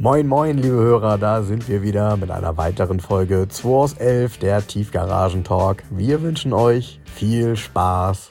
Moin moin liebe Hörer, da sind wir wieder mit einer weiteren Folge 2 aus 11, der Tiefgaragen-Talk. Wir wünschen euch viel Spaß.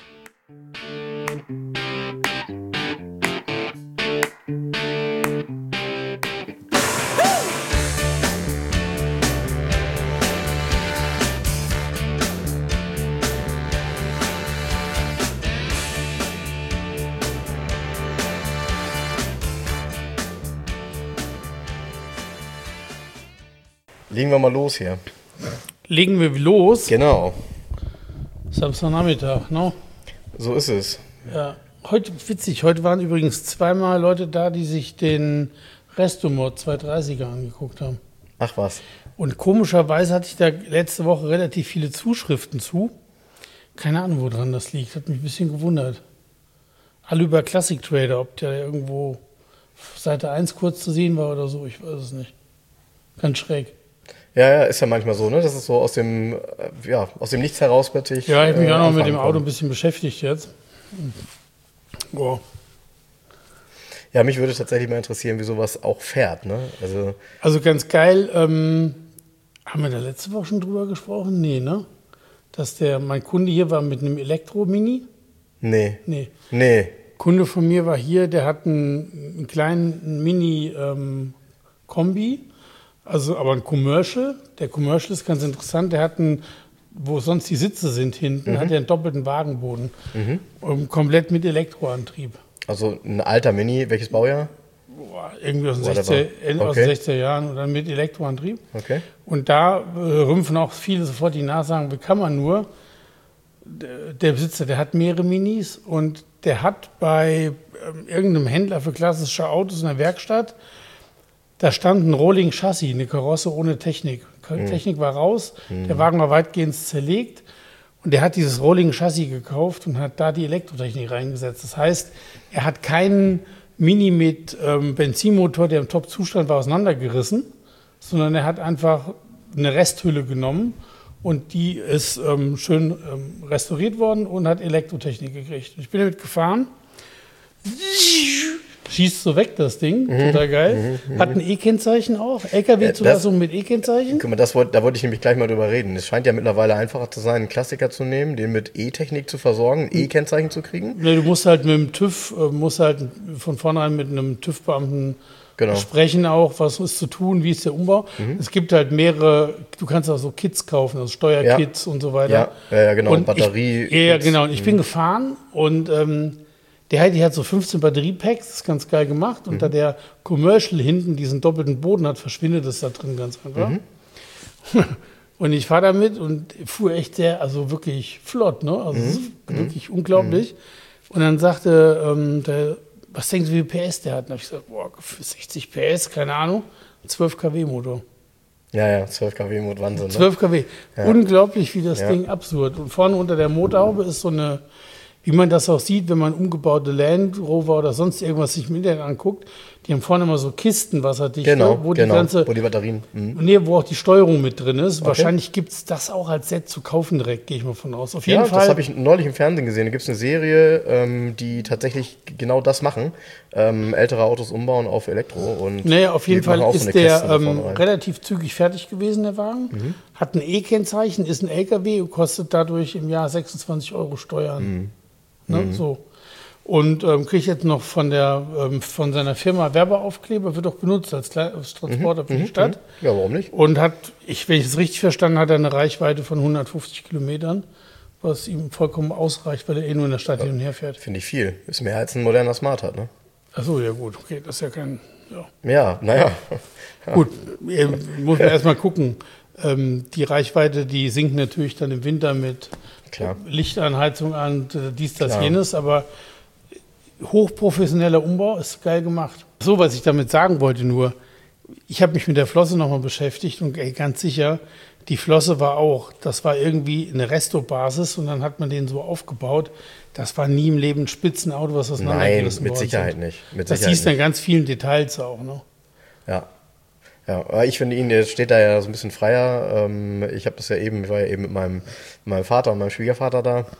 Legen wir mal los hier. Legen wir los? Genau. Samstagnachmittag, ne? So ist es. Ja. Heute, witzig, heute waren übrigens zweimal Leute da, die sich den Restomod 230er angeguckt haben. Ach was. Und komischerweise hatte ich da letzte Woche relativ viele Zuschriften zu. Keine Ahnung, woran das liegt. Hat mich ein bisschen gewundert. Alle über Classic Trader, ob der irgendwo auf Seite 1 kurz zu sehen war oder so, ich weiß es nicht. Ganz schräg. Ja, ist ja manchmal so, ne? Das ist so aus dem Nichts heraus plötzlich. Ja, ich habe mich auch noch mit dem Auto ein bisschen beschäftigt jetzt. Boah. Ja, mich würde tatsächlich mal interessieren, wie sowas auch fährt, ne? Also ganz geil, haben wir da letzte Woche schon drüber gesprochen? Nee, ne? Dass mein Kunde hier war mit einem Elektro-Mini? Nee. Kunde von mir war hier, der hat einen kleinen Mini-Kombi. Also, aber ein Commercial. Der Commercial ist ganz interessant. Der hat wo sonst die Sitze sind hinten, hat er einen doppelten Wagenboden. Komplett mit Elektroantrieb. Also ein alter Mini, welches Baujahr? Irgendwie aus den 60er Jahren oder mit Elektroantrieb. Okay. Und da rümpfen auch viele sofort die Nase, sagen, wie kann man nur? Der Besitzer, der hat mehrere Minis und der hat bei irgendeinem Händler für klassische Autos in der Werkstatt, da stand ein Rolling Chassis, eine Karosse ohne Technik. Technik war raus, der Wagen war weitgehend zerlegt und der hat dieses Rolling Chassis gekauft und hat da die Elektrotechnik reingesetzt. Das heißt, er hat keinen Mini mit Benzinmotor, der im Top-Zustand war, auseinandergerissen, sondern er hat einfach eine Resthülle genommen und die ist schön restauriert worden und hat Elektrotechnik gekriegt. Ich bin damit gefahren. Schießt so weg, das Ding. Total geil. Hat ein E-Kennzeichen auch. LKW-Zulassung mit E-Kennzeichen. Guck mal, da wollte ich nämlich gleich mal drüber reden. Es scheint ja mittlerweile einfacher zu sein, einen Klassiker zu nehmen, den mit E-Technik zu versorgen, E-Kennzeichen zu kriegen. Nee, du musst halt mit dem TÜV, von vornherein mit einem TÜV-Beamten sprechen auch, was ist zu tun, wie ist der Umbau. Es gibt halt mehrere, du kannst auch so Kits kaufen, also Steuerkits und so weiter. Ja, genau. Und Batterie. Genau. Und ich bin gefahren und der hat so 15 Batteriepacks, das ist ganz geil gemacht. Und da der Commercial hinten diesen doppelten Boden hat, verschwindet es da drin ganz einfach. Und ich fahre damit und fuhr echt wirklich flott, ne? Also wirklich unglaublich. Und dann sagte was denkst du, wie viel PS der hat? Und dann habe ich gesagt, boah, 60 PS, keine Ahnung, 12 kW Motor. Ja, 12 kW Motor, Wahnsinn. 12 kW. Ja. Unglaublich, wie das Ding absurd. Und vorne unter der Motorhaube ist so eine, wie man das auch sieht, wenn man umgebaute Land Rover oder sonst irgendwas sich im Internet anguckt, die haben vorne immer so Kisten, wasserdicht, wo die Batterien. Wo auch die Steuerung mit drin ist. Okay. Wahrscheinlich gibt es das auch als Set zu kaufen direkt, gehe ich mal von aus. Auf jeden Fall. Das habe ich neulich im Fernsehen gesehen. Da gibt es eine Serie, die tatsächlich genau das machen. Ältere Autos umbauen auf Elektro. Und auf jeden Fall ist der relativ zügig fertig gewesen, der Wagen. Hat ein E-Kennzeichen, ist ein LKW und kostet dadurch im Jahr 26 € Steuern. So. Und kriegt jetzt noch von seiner Firma Werbeaufkleber, wird auch benutzt als Transporter für die Stadt. Ja, warum nicht? Und wenn ich es richtig verstanden habe, eine Reichweite von 150 Kilometern, was ihm vollkommen ausreicht, weil er nur in der Stadt hin und her fährt. Finde ich viel. Ist mehr als ein moderner Smart hat, ne? Achso, ja gut, okay, das ist ja kein... Ja, naja. Gut, muss man erstmal gucken. Die Reichweite, die sinkt natürlich dann im Winter mit Lichtanheizung an, dies, das, jenes, aber hochprofessioneller Umbau ist geil gemacht. So, was ich damit sagen wollte nur, ich habe mich mit der Flosse nochmal beschäftigt und ganz sicher, die Flosse das war irgendwie eine Resto-Basis und dann hat man den so aufgebaut. Das war nie im Leben ein Spitzenauto, was auseinandergerissen worden ist. Nein, mit Sicherheit nicht. Das siehst du in ganz vielen Details auch, ne? Ja, aber ich finde ihn, der steht da ja so ein bisschen freier. Ich war ja eben mit meinem Vater und meinem Schwiegervater da.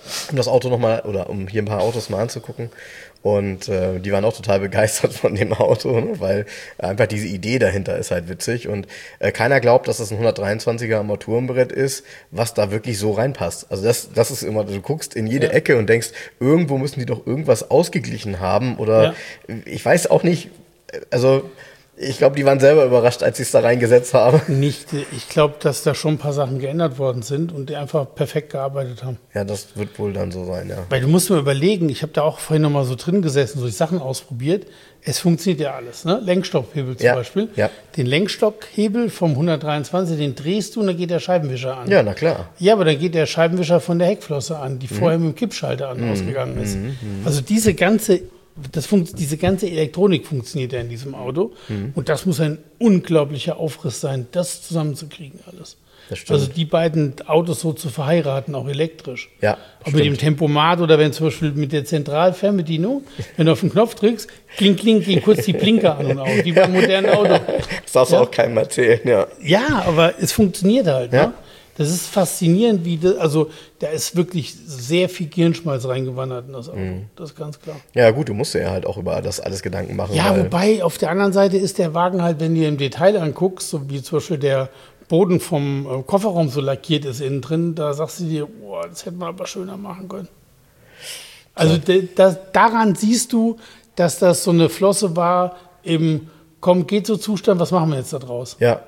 um das Auto nochmal, oder um hier ein paar Autos mal anzugucken. Und die waren auch total begeistert von dem Auto, ne? Weil einfach diese Idee dahinter ist halt witzig. Und keiner glaubt, dass das ein 123er Armaturenbrett ist, was da wirklich so reinpasst. Also das ist immer, du guckst in jede Ecke und denkst, irgendwo müssen die doch irgendwas ausgeglichen haben. Oder ich weiß auch nicht, also ich glaube, die waren selber überrascht, als sie es da reingesetzt haben. Ich glaube, dass da schon ein paar Sachen geändert worden sind und die einfach perfekt gearbeitet haben. Ja, das wird wohl dann so sein, ja. Weil du musst mir überlegen, ich habe da auch vorhin noch mal so drin gesessen, so die Sachen ausprobiert. Es funktioniert ja alles, ne? Lenkstockhebel zum Beispiel. Ja. Den Lenkstockhebel vom 123, den drehst du und dann geht der Scheibenwischer an. Ja, na klar. Ja, aber dann geht der Scheibenwischer von der Heckflosse an, die vorher mit dem Kippschalter ausgegangen ist. Also diese ganze Elektronik funktioniert ja in diesem Auto. Und das muss ein unglaublicher Aufriss sein, das zusammenzukriegen alles. Das stimmt. Also die beiden Autos so zu verheiraten, auch elektrisch. Ja, Auch mit dem Tempomat oder wenn zum Beispiel mit der Zentralfernbedienung, wenn du auf den Knopf drückst, kling, gehen kurz die Blinker an und aus, wie beim modernen Auto. Das darfst du auch keinem erzählen, ja. Ja, aber es funktioniert halt. Ja. Ne? Das ist faszinierend, also da ist wirklich sehr viel Gehirnschmalz reingewandert in das Auto. Das ist ganz klar. Ja gut, du musst dir halt auch über das alles Gedanken machen. Ja, wobei auf der anderen Seite ist der Wagen halt, wenn du dir im Detail anguckst, so wie zum Beispiel der Boden vom Kofferraum so lackiert ist innen drin, da sagst du dir, boah, das hätte man aber schöner machen können. Also daran siehst du, dass das so eine Flosse war im geht so Zustand, was machen wir jetzt da draus? Ja.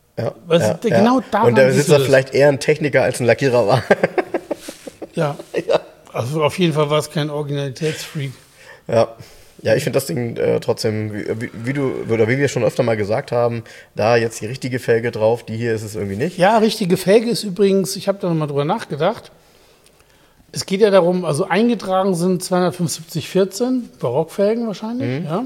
Genau daran und der siehst Besitzer du vielleicht eher ein Techniker als ein Lackierer war. Ja. Also auf jeden Fall war es kein Originalitätsfreak. Ja, ich finde das Ding trotzdem, wie wir schon öfter mal gesagt haben, da jetzt die richtige Felge drauf, die hier ist es irgendwie nicht. Ja, richtige Felge ist übrigens, ich habe da nochmal drüber nachgedacht, es geht ja darum, also eingetragen sind 275/14, Barockfelgen wahrscheinlich, ja.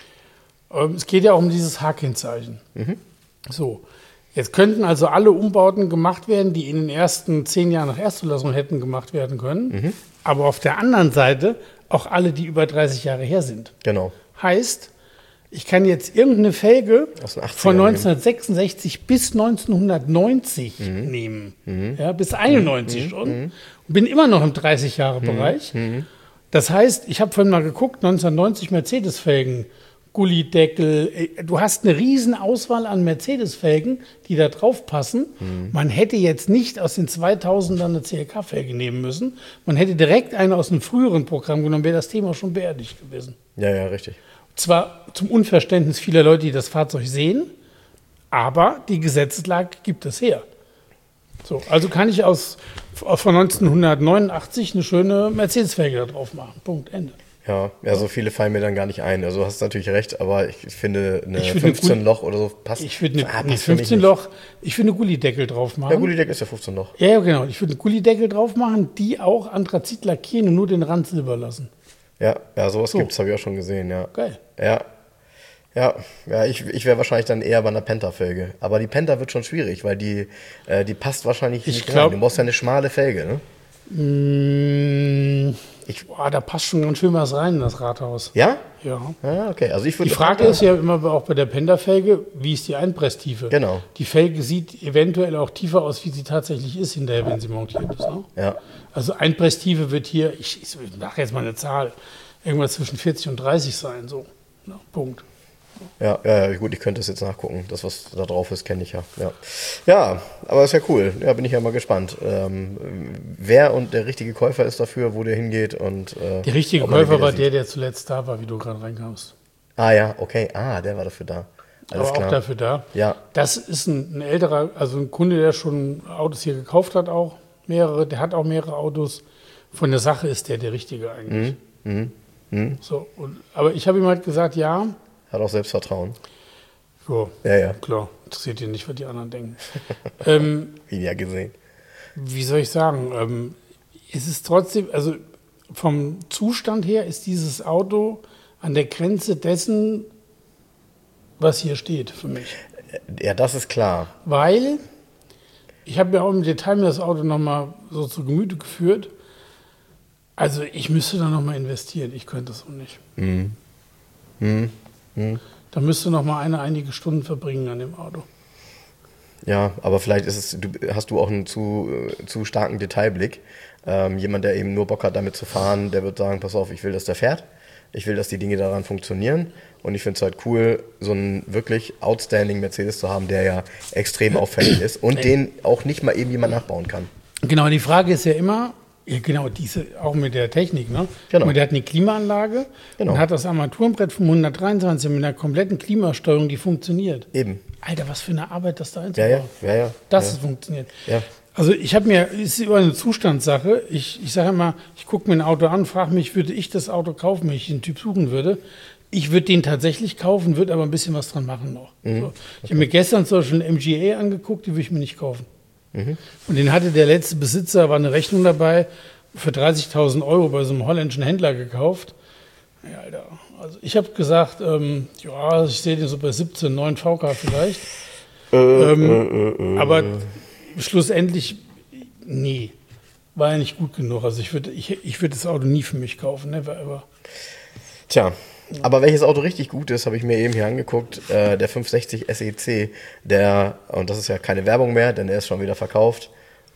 Es geht ja auch um dieses H-Kennzeichen. So, jetzt könnten also alle Umbauten gemacht werden, die in den ersten 10 Jahren nach Erstzulassung hätten gemacht werden können, aber auf der anderen Seite auch alle, die über 30 Jahre her sind. Genau. Heißt, ich kann jetzt irgendeine Felge Aus den 80ern von 1966 bis 1990 nehmen. Ja, bis 91 schon. Und bin immer noch im 30-Jahre-Bereich. Das heißt, ich habe vorhin mal geguckt, 1990 Mercedes-Felgen, Gullideckel. Du hast eine riesen Auswahl an Mercedes-Felgen, die da drauf passen. Man hätte jetzt nicht aus den 2000ern eine CLK-Felge nehmen müssen. Man hätte direkt eine aus einem früheren Programm genommen, wäre das Thema schon beerdigt gewesen. Ja, richtig. Zwar zum Unverständnis vieler Leute, die das Fahrzeug sehen, aber die Gesetzeslage gibt es her. So, also kann ich von 1989 eine schöne Mercedes-Felge da drauf machen. Punkt, Ende. Ja, so viele fallen mir dann gar nicht ein. Also du hast natürlich recht, aber ich finde eine 15-Loch oder so passt. Ich würde eine 15-Loch, ich würde eine Gullideckel drauf machen. Ja, Gullideckel ist ja 15-Loch. Ja, genau. Ich würde eine Gullideckel drauf machen, die auch Anthrazit lackieren und nur den Rand silber lassen. Ja, sowas gibt's, habe ich auch schon gesehen, ja. Geil. Ja, ich wäre wahrscheinlich dann eher bei einer Penta-Felge. Aber die Penta wird schon schwierig, weil die passt wahrscheinlich nicht rein. Du brauchst ja eine schmale Felge, ne? Da passt schon ganz schön was rein in das Rathaus. Ja? Ja. Ja, okay. Also die Frage ist ja immer auch bei der Penta-Felge, wie ist die Einpresstiefe? Genau. Die Felge sieht eventuell auch tiefer aus, wie sie tatsächlich ist hinterher, wenn sie montiert ist. Ne? Ja. Also Einpresstiefe wird hier, ich mache jetzt mal eine Zahl, irgendwas zwischen 40 und 30 sein. So. Ja, Punkt. Ja, gut, ich könnte es jetzt nachgucken. Das, was da drauf ist, kenne ich ja. Ja, aber ist ja cool. Ja, bin ich ja mal gespannt. Wer und der richtige Käufer ist dafür, wo der hingeht. Und, der richtige Käufer war der zuletzt da war, wie du gerade reinkamst. Ah ja, okay. Der war dafür da. Alles aber klar. Auch dafür da. Ja. Das ist ein älterer, also ein Kunde, der schon Autos hier gekauft hat, auch mehrere. Der hat auch mehrere Autos. Von der Sache ist der richtige eigentlich. So, aber ich habe ihm halt gesagt, ja. Hat auch Selbstvertrauen. Ja. Klar, interessiert ihn nicht, was die anderen denken. Wie ja gesehen. Wie soll ich sagen? Es ist trotzdem, also vom Zustand her ist dieses Auto an der Grenze dessen, was hier steht für mich. Ja, das ist klar. Weil, ich habe ja auch im Detail mir das Auto nochmal so zu Gemüte geführt. Also ich müsste da nochmal investieren. Ich könnte das auch nicht. Da müsste noch mal einige Stunden verbringen an dem Auto. Ja, aber vielleicht hast du auch einen zu starken Detailblick. Jemand, der eben nur Bock hat, damit zu fahren, der wird sagen, pass auf, ich will, dass der fährt. Ich will, dass die Dinge daran funktionieren. Und ich finde es halt cool, so einen wirklich outstanding Mercedes zu haben, der ja extrem auffällig ist und den auch nicht mal eben jemand nachbauen kann. Genau, die Frage ist ja immer, ja genau, diese, auch mit der Technik, ne? Genau. Der hat eine Klimaanlage und hat das Armaturenbrett vom 123 mit einer kompletten Klimasteuerung, die funktioniert. Eben. Alter, was für eine Arbeit das da einzubauen. Ja. Das funktioniert. Ja. Also ist über eine Zustandssache. Ich sage immer, ich gucke mir ein Auto an, frage mich, würde ich das Auto kaufen, wenn ich den Typ suchen würde? Ich würde den tatsächlich kaufen, würde aber ein bisschen was dran machen noch. So. Ich habe mir gestern zum Beispiel einen MGA angeguckt, die würde ich mir nicht kaufen. Und den hatte der letzte Besitzer, war eine Rechnung dabei, für 30.000 € bei so einem holländischen Händler gekauft. Ja, Alter. Also ich habe gesagt, ja, ich sehe den so bei 17, 9 VK vielleicht. Aber schlussendlich, nee, war ja nicht gut genug. Also ich würd das Auto nie für mich kaufen, never ever. Tja, aber welches Auto richtig gut ist, habe ich mir eben hier angeguckt, der 560 SEC, und das ist ja keine Werbung mehr, denn der ist schon wieder verkauft,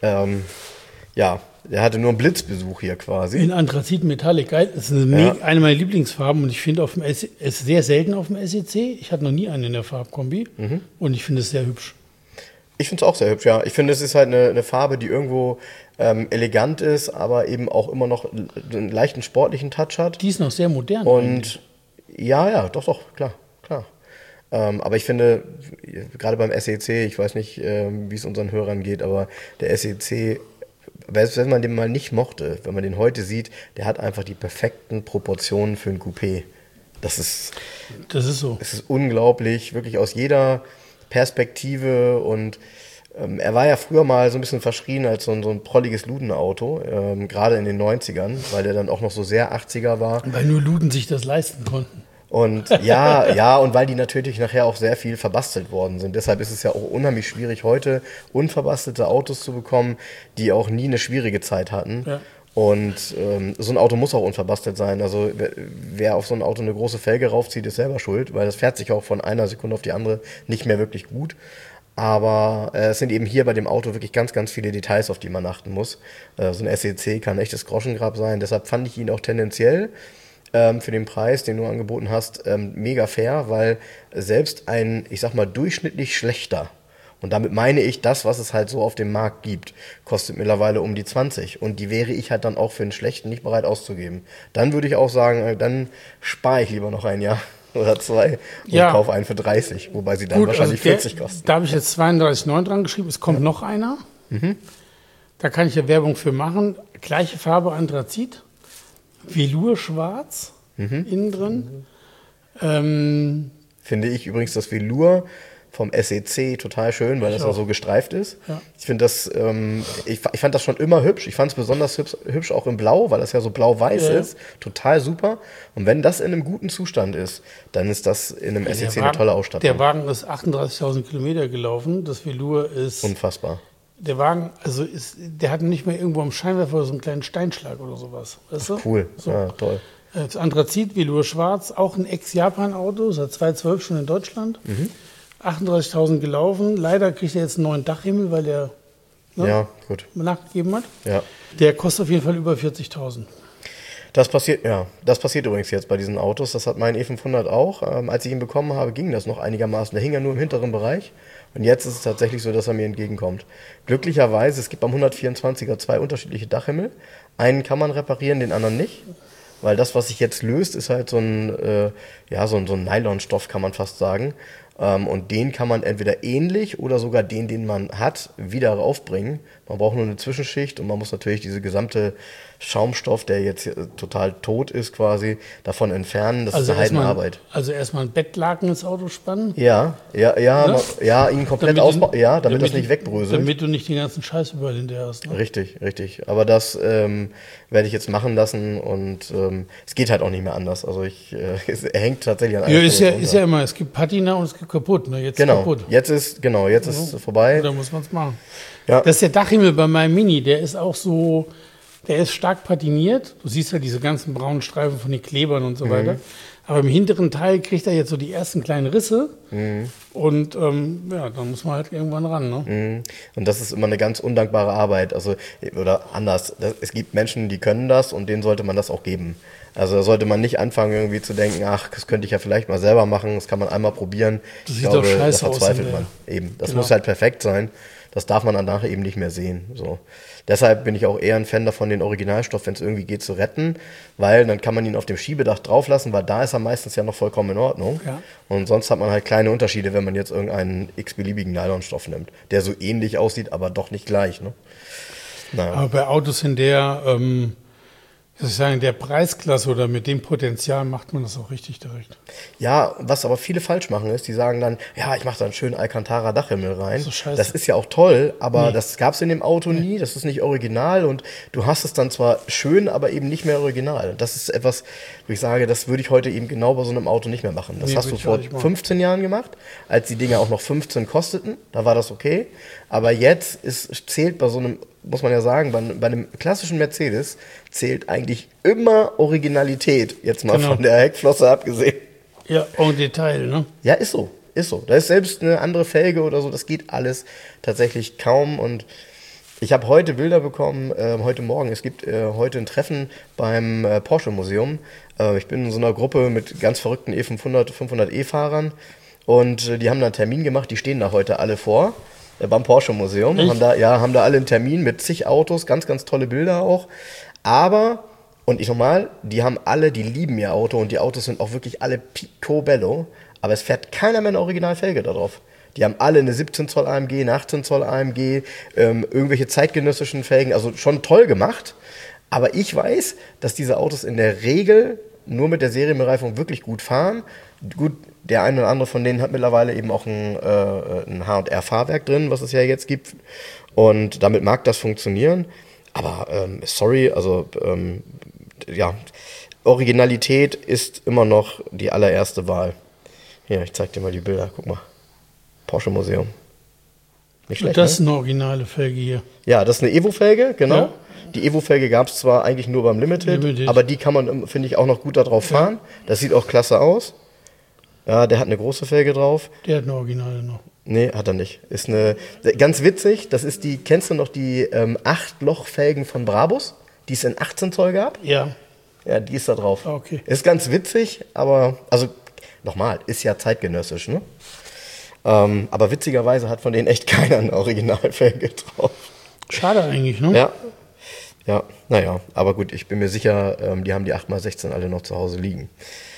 ja, der hatte nur einen Blitzbesuch hier quasi. In Anthrazit Metallic, geil, das ist eine meiner Lieblingsfarben und ich finde es ist sehr selten auf dem SEC. Ich hatte noch nie einen in der Farbkombi und ich finde es sehr hübsch. Ich finde es auch sehr hübsch, ja. Ich finde, es ist halt eine Farbe, die irgendwo elegant ist, aber eben auch immer noch einen leichten sportlichen Touch hat. Die ist noch sehr modern. Und eigentlich. ja, doch, klar. Aber ich finde, gerade beim SEC, ich weiß nicht, wie es unseren Hörern geht, aber der SEC, wenn man den mal nicht mochte, wenn man den heute sieht, der hat einfach die perfekten Proportionen für ein Coupé. Das ist so. Es ist unglaublich, wirklich aus jeder Perspektive und er war ja früher mal so ein bisschen verschrien als so ein prolliges Ludenauto, gerade in den 90ern, weil der dann auch noch so sehr 80er war. Weil nur Luden sich das leisten konnten. Und ja, und weil die natürlich nachher auch sehr viel verbastelt worden sind. Deshalb ist es ja auch unheimlich schwierig, heute unverbastelte Autos zu bekommen, die auch nie eine schwierige Zeit hatten. Ja. Und so ein Auto muss auch unverbastelt sein. Also wer auf so ein Auto eine große Felge raufzieht, ist selber schuld, weil das fährt sich auch von einer Sekunde auf die andere nicht mehr wirklich gut. Aber es sind eben hier bei dem Auto wirklich ganz, ganz viele Details, auf die man achten muss. So ein SEC kann ein echtes Groschengrab sein. Deshalb fand ich ihn auch tendenziell für den Preis, den du angeboten hast, mega fair, weil selbst ein, ich sag mal, durchschnittlich schlechter, und damit meine ich das, was es halt so auf dem Markt gibt, kostet mittlerweile um die 20. Und die wäre ich halt dann auch für einen schlechten nicht bereit auszugeben. Dann würde ich auch sagen, dann spare ich lieber noch ein Jahr oder zwei und kaufe einen für 30, wobei sie dann wahrscheinlich 40 kosten. Da habe ich jetzt 32,9 dran geschrieben, es kommt noch einer. Da kann ich ja Werbung für machen. Gleiche Farbe, Anthrazit. Velour-schwarz innen drin. Finde ich übrigens das Velour vom SEC total schön, weil das ja so gestreift ist. Ja. Ich finde das, ich fand das schon immer hübsch. Ich fand es besonders hübsch auch in Blau, weil das ja so blau-weiß ist. Total super. Und wenn das in einem guten Zustand ist, dann ist das in einem SEC eine tolle Ausstattung. Der Wagen ist 38.000 Kilometer gelaufen. Das Velour ist... Unfassbar. Der Wagen, also der hat nicht mehr irgendwo am Scheinwerfer so einen kleinen Steinschlag oder sowas. Weißt du? Cool, so. Ja, toll. Das Anthrazit, Velour schwarz, auch ein Ex-Japan-Auto, seit 2012 schon in Deutschland. 38.000 gelaufen. Leider kriegt er jetzt einen neuen Dachhimmel, weil er nachgegeben hat. Ja. Der kostet auf jeden Fall über 40.000. Das passiert übrigens jetzt bei diesen Autos. Das hat mein E500 auch. Als ich ihn bekommen habe, ging das noch einigermaßen. Der hing ja nur im hinteren Bereich. Und jetzt ist es tatsächlich so, dass er mir entgegenkommt. Glücklicherweise, es gibt beim 124er 2 unterschiedliche Dachhimmel. Einen kann man reparieren, den anderen nicht. Weil das, was sich jetzt löst, ist halt so ein Nylonstoff, kann man fast sagen. Und den kann man entweder ähnlich oder sogar den man hat, wieder raufbringen. Man braucht nur eine Zwischenschicht und man muss natürlich diese gesamte Schaumstoff, der jetzt total tot ist quasi, davon entfernen. Das ist eine Heidenarbeit. Also erstmal ein Bettlaken ins Auto spannen? Ja, ihn komplett ausbauen, damit das nicht wegbröselt. Damit du nicht den ganzen Scheiß überall hinterher hast. Ne? Richtig. Aber das werde ich jetzt machen lassen und es geht halt auch nicht mehr anders. Also er hängt tatsächlich an einer Stelle. Ist ja immer, es gibt Patina und es gibt kaputt. Ne? Jetzt kaputt. Jetzt ist es vorbei. Da muss man es machen. Ja. Das ist der Dachhimmel bei meinem Mini, der ist auch so, der ist stark patiniert. Du siehst ja diese ganzen braunen Streifen von den Klebern und so weiter. Aber im hinteren Teil kriegt er jetzt so die ersten kleinen Risse. Und ja, dann muss man halt irgendwann ran. Ne? Und das ist immer eine ganz undankbare Arbeit. Also, oder anders. Es gibt Menschen, die können das und denen sollte man das auch geben. Also da sollte man nicht anfangen irgendwie zu denken, ach, das könnte ich ja vielleicht mal selber machen, das kann man einmal probieren. Das sieht doch scheiße aus. Da verzweifelt man eben. Das muss halt perfekt sein. Das darf man danach eben nicht mehr sehen. So. Deshalb bin ich auch eher ein Fan davon, den Originalstoff, wenn es irgendwie geht, zu retten, weil dann kann man ihn auf dem Schiebedach drauflassen, weil da ist er meistens ja noch vollkommen in Ordnung. Ja. Und sonst hat man halt kleine Unterschiede, wenn man jetzt irgendeinen x-beliebigen Nylonstoff nimmt, der so ähnlich aussieht, aber doch nicht gleich. Ne? Naja. Aber bei Autos in der, wie soll ich sagen, der Preisklasse oder mit dem Potenzial macht man das auch richtig direkt. Ja, was aber viele falsch machen ist, die sagen dann, ja, ich mache da einen schönen Alcantara-Dachhimmel rein. So scheiße. Das ist ja auch toll, aber das gab es in dem Auto nie, das ist nicht original und du hast es dann zwar schön, aber eben nicht mehr original. Das ist etwas, wo ich sage, das würde ich heute eben genau bei so einem Auto nicht mehr machen. Das Nee, hast würde du ich vor auch nicht machen. 15 Jahren gemacht, als die Dinger auch noch 15 kosteten, da war das okay. Aber jetzt zählt bei so einem, muss man ja sagen, bei einem klassischen Mercedes zählt eigentlich immer Originalität, jetzt mal Genau. von der Heckflosse abgesehen. Ja, en Detail, ne? Ja, ist so, ist so. Da ist selbst eine andere Felge oder so, das geht alles tatsächlich kaum. Und ich habe heute Bilder bekommen, heute Morgen. Es gibt heute ein Treffen beim Porsche Museum. Ich bin in so einer Gruppe mit ganz verrückten E500, 500e-Fahrern und die haben da einen Termin gemacht, die stehen da heute alle vor. Beim Porsche Museum. Echt? Haben da alle einen Termin mit zig Autos, ganz, ganz tolle Bilder auch. Aber, und ich nochmal, die lieben ihr Auto und die Autos sind auch wirklich alle picobello, aber es fährt keiner mehr eine Originalfelge da drauf. Die haben alle eine 17 Zoll AMG, eine 18 Zoll AMG, irgendwelche zeitgenössischen Felgen, also schon toll gemacht. Aber ich weiß, dass diese Autos in der Regel nur mit der Serienbereifung wirklich gut fahren. Gut, der eine oder andere von denen hat mittlerweile eben auch ein H&R-Fahrwerk drin, was es ja jetzt gibt. Und damit mag das funktionieren. Aber sorry, also ja, Originalität ist immer noch die allererste Wahl. Hier, ich zeig dir mal die Bilder. Guck mal. Porsche Museum. Nicht schlecht, Das ist ne? eine originale Felge hier. Ja, das ist eine Evo-Felge, genau. Ja. Die Evo-Felge gab es zwar eigentlich nur beim Limited, aber die kann man, finde ich, auch noch gut da drauf fahren. Das sieht auch klasse aus. Ja, der hat eine große Felge drauf. Der hat eine originale noch. Nee, hat er nicht. Ist eine, ganz witzig, das ist die, kennst du noch die 8-Loch-Felgen von Brabus, die es in 18 Zoll gab? Ja. Ja, die ist da drauf. Ah, okay. Ist ganz witzig, aber, also, nochmal, ist ja zeitgenössisch, ne? Aber witzigerweise hat von denen echt keiner eine Originalfelge drauf. Schade eigentlich, ne? Ja. Ja, naja, aber gut, ich bin mir sicher, die haben die 8x16 alle noch zu Hause liegen.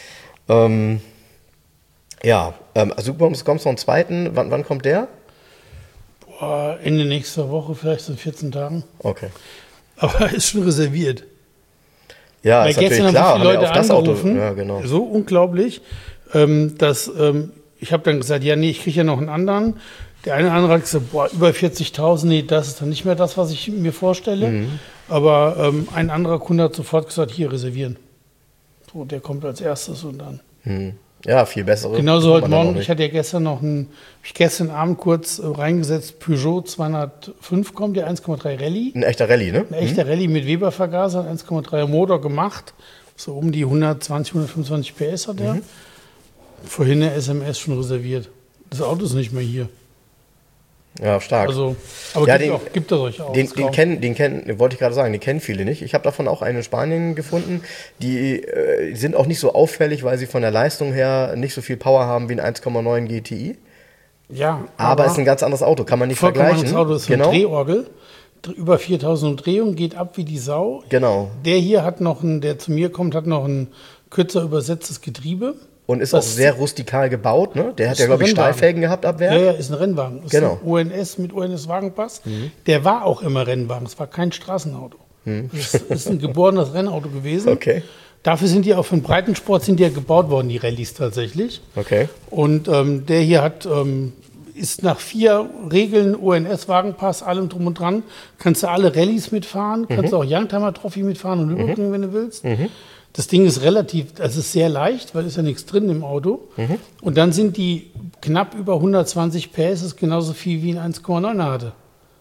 Ja, also du kommst noch einen zweiten, wann kommt der? Boah, Ende nächster Woche, vielleicht so in 14 Tagen. Okay. Aber ist schon reserviert. Ja, Weil ist natürlich gestern klar, haben haben viele wir Leute auf das Auto. angerufen, Ja, genau. so unglaublich, dass ich habe dann gesagt, ja, nee, ich kriege ja noch einen anderen. Der eine oder andere hat gesagt, boah, über 40.000, nee, das ist dann nicht mehr das, was ich mir vorstelle. Aber ein anderer Kunde hat sofort gesagt, hier reservieren. So, der kommt als erstes und dann. Ja, viel bessere. Genauso heute bekommt man dann Morgen, noch ich hatte ja gestern noch gestern Abend kurz reingesetzt, Peugeot 205 kommt, der 1,3 Rallye. ein echter Rallye, ne? Ein echter Rallye mit Weber-Vergaser, 1,3er Motor gemacht. So um die 120, 125 PS hat er. Vorhin eine SMS schon reserviert. Das Auto ist nicht mehr hier. Ja, stark. Also, aber Ja, gibt es solche Autos. Den kennen, wollte ich gerade sagen, den kennen viele nicht. Ich habe davon auch einen in Spanien gefunden. Die sind auch nicht so auffällig, weil sie von der Leistung her nicht so viel Power haben wie ein 1,9 GTI. Ja, Aber es ist ein ganz anderes Auto, kann man nicht vollkommen vergleichen. anderes Auto ist eine Drehorgel. Über 4000 Umdrehungen, geht ab wie die Sau. Genau. Der hier hat noch der zu mir kommt, hat noch ein kürzer übersetztes Getriebe. Und ist auch sehr rustikal gebaut, ne? Der hat ja, ein glaube ich, Rennwagen. Stahlfelgen gehabt ab Werk. Ja, ja, ist ein Rennwagen. Ist Genau. ein ONS mit ONS-Wagenpass. Der war auch immer Rennwagen. Es war kein Straßenauto. Das ist ein geborenes Rennauto gewesen. Okay. Dafür sind die auch für den Breitensport sind die ja gebaut worden, die Rallyes tatsächlich. Okay. Und der hier ist nach 4 Regeln ONS-Wagenpass, allem drum und dran. Kannst du alle Rallyes mitfahren, kannst du auch Youngtimer Trophy mitfahren und Nürburgring, wenn du willst. Das Ding ist ist sehr leicht, weil ist ja nichts drin im Auto. Und dann sind die knapp über 120 PS, ist genauso viel wie ein 1,9er hatte.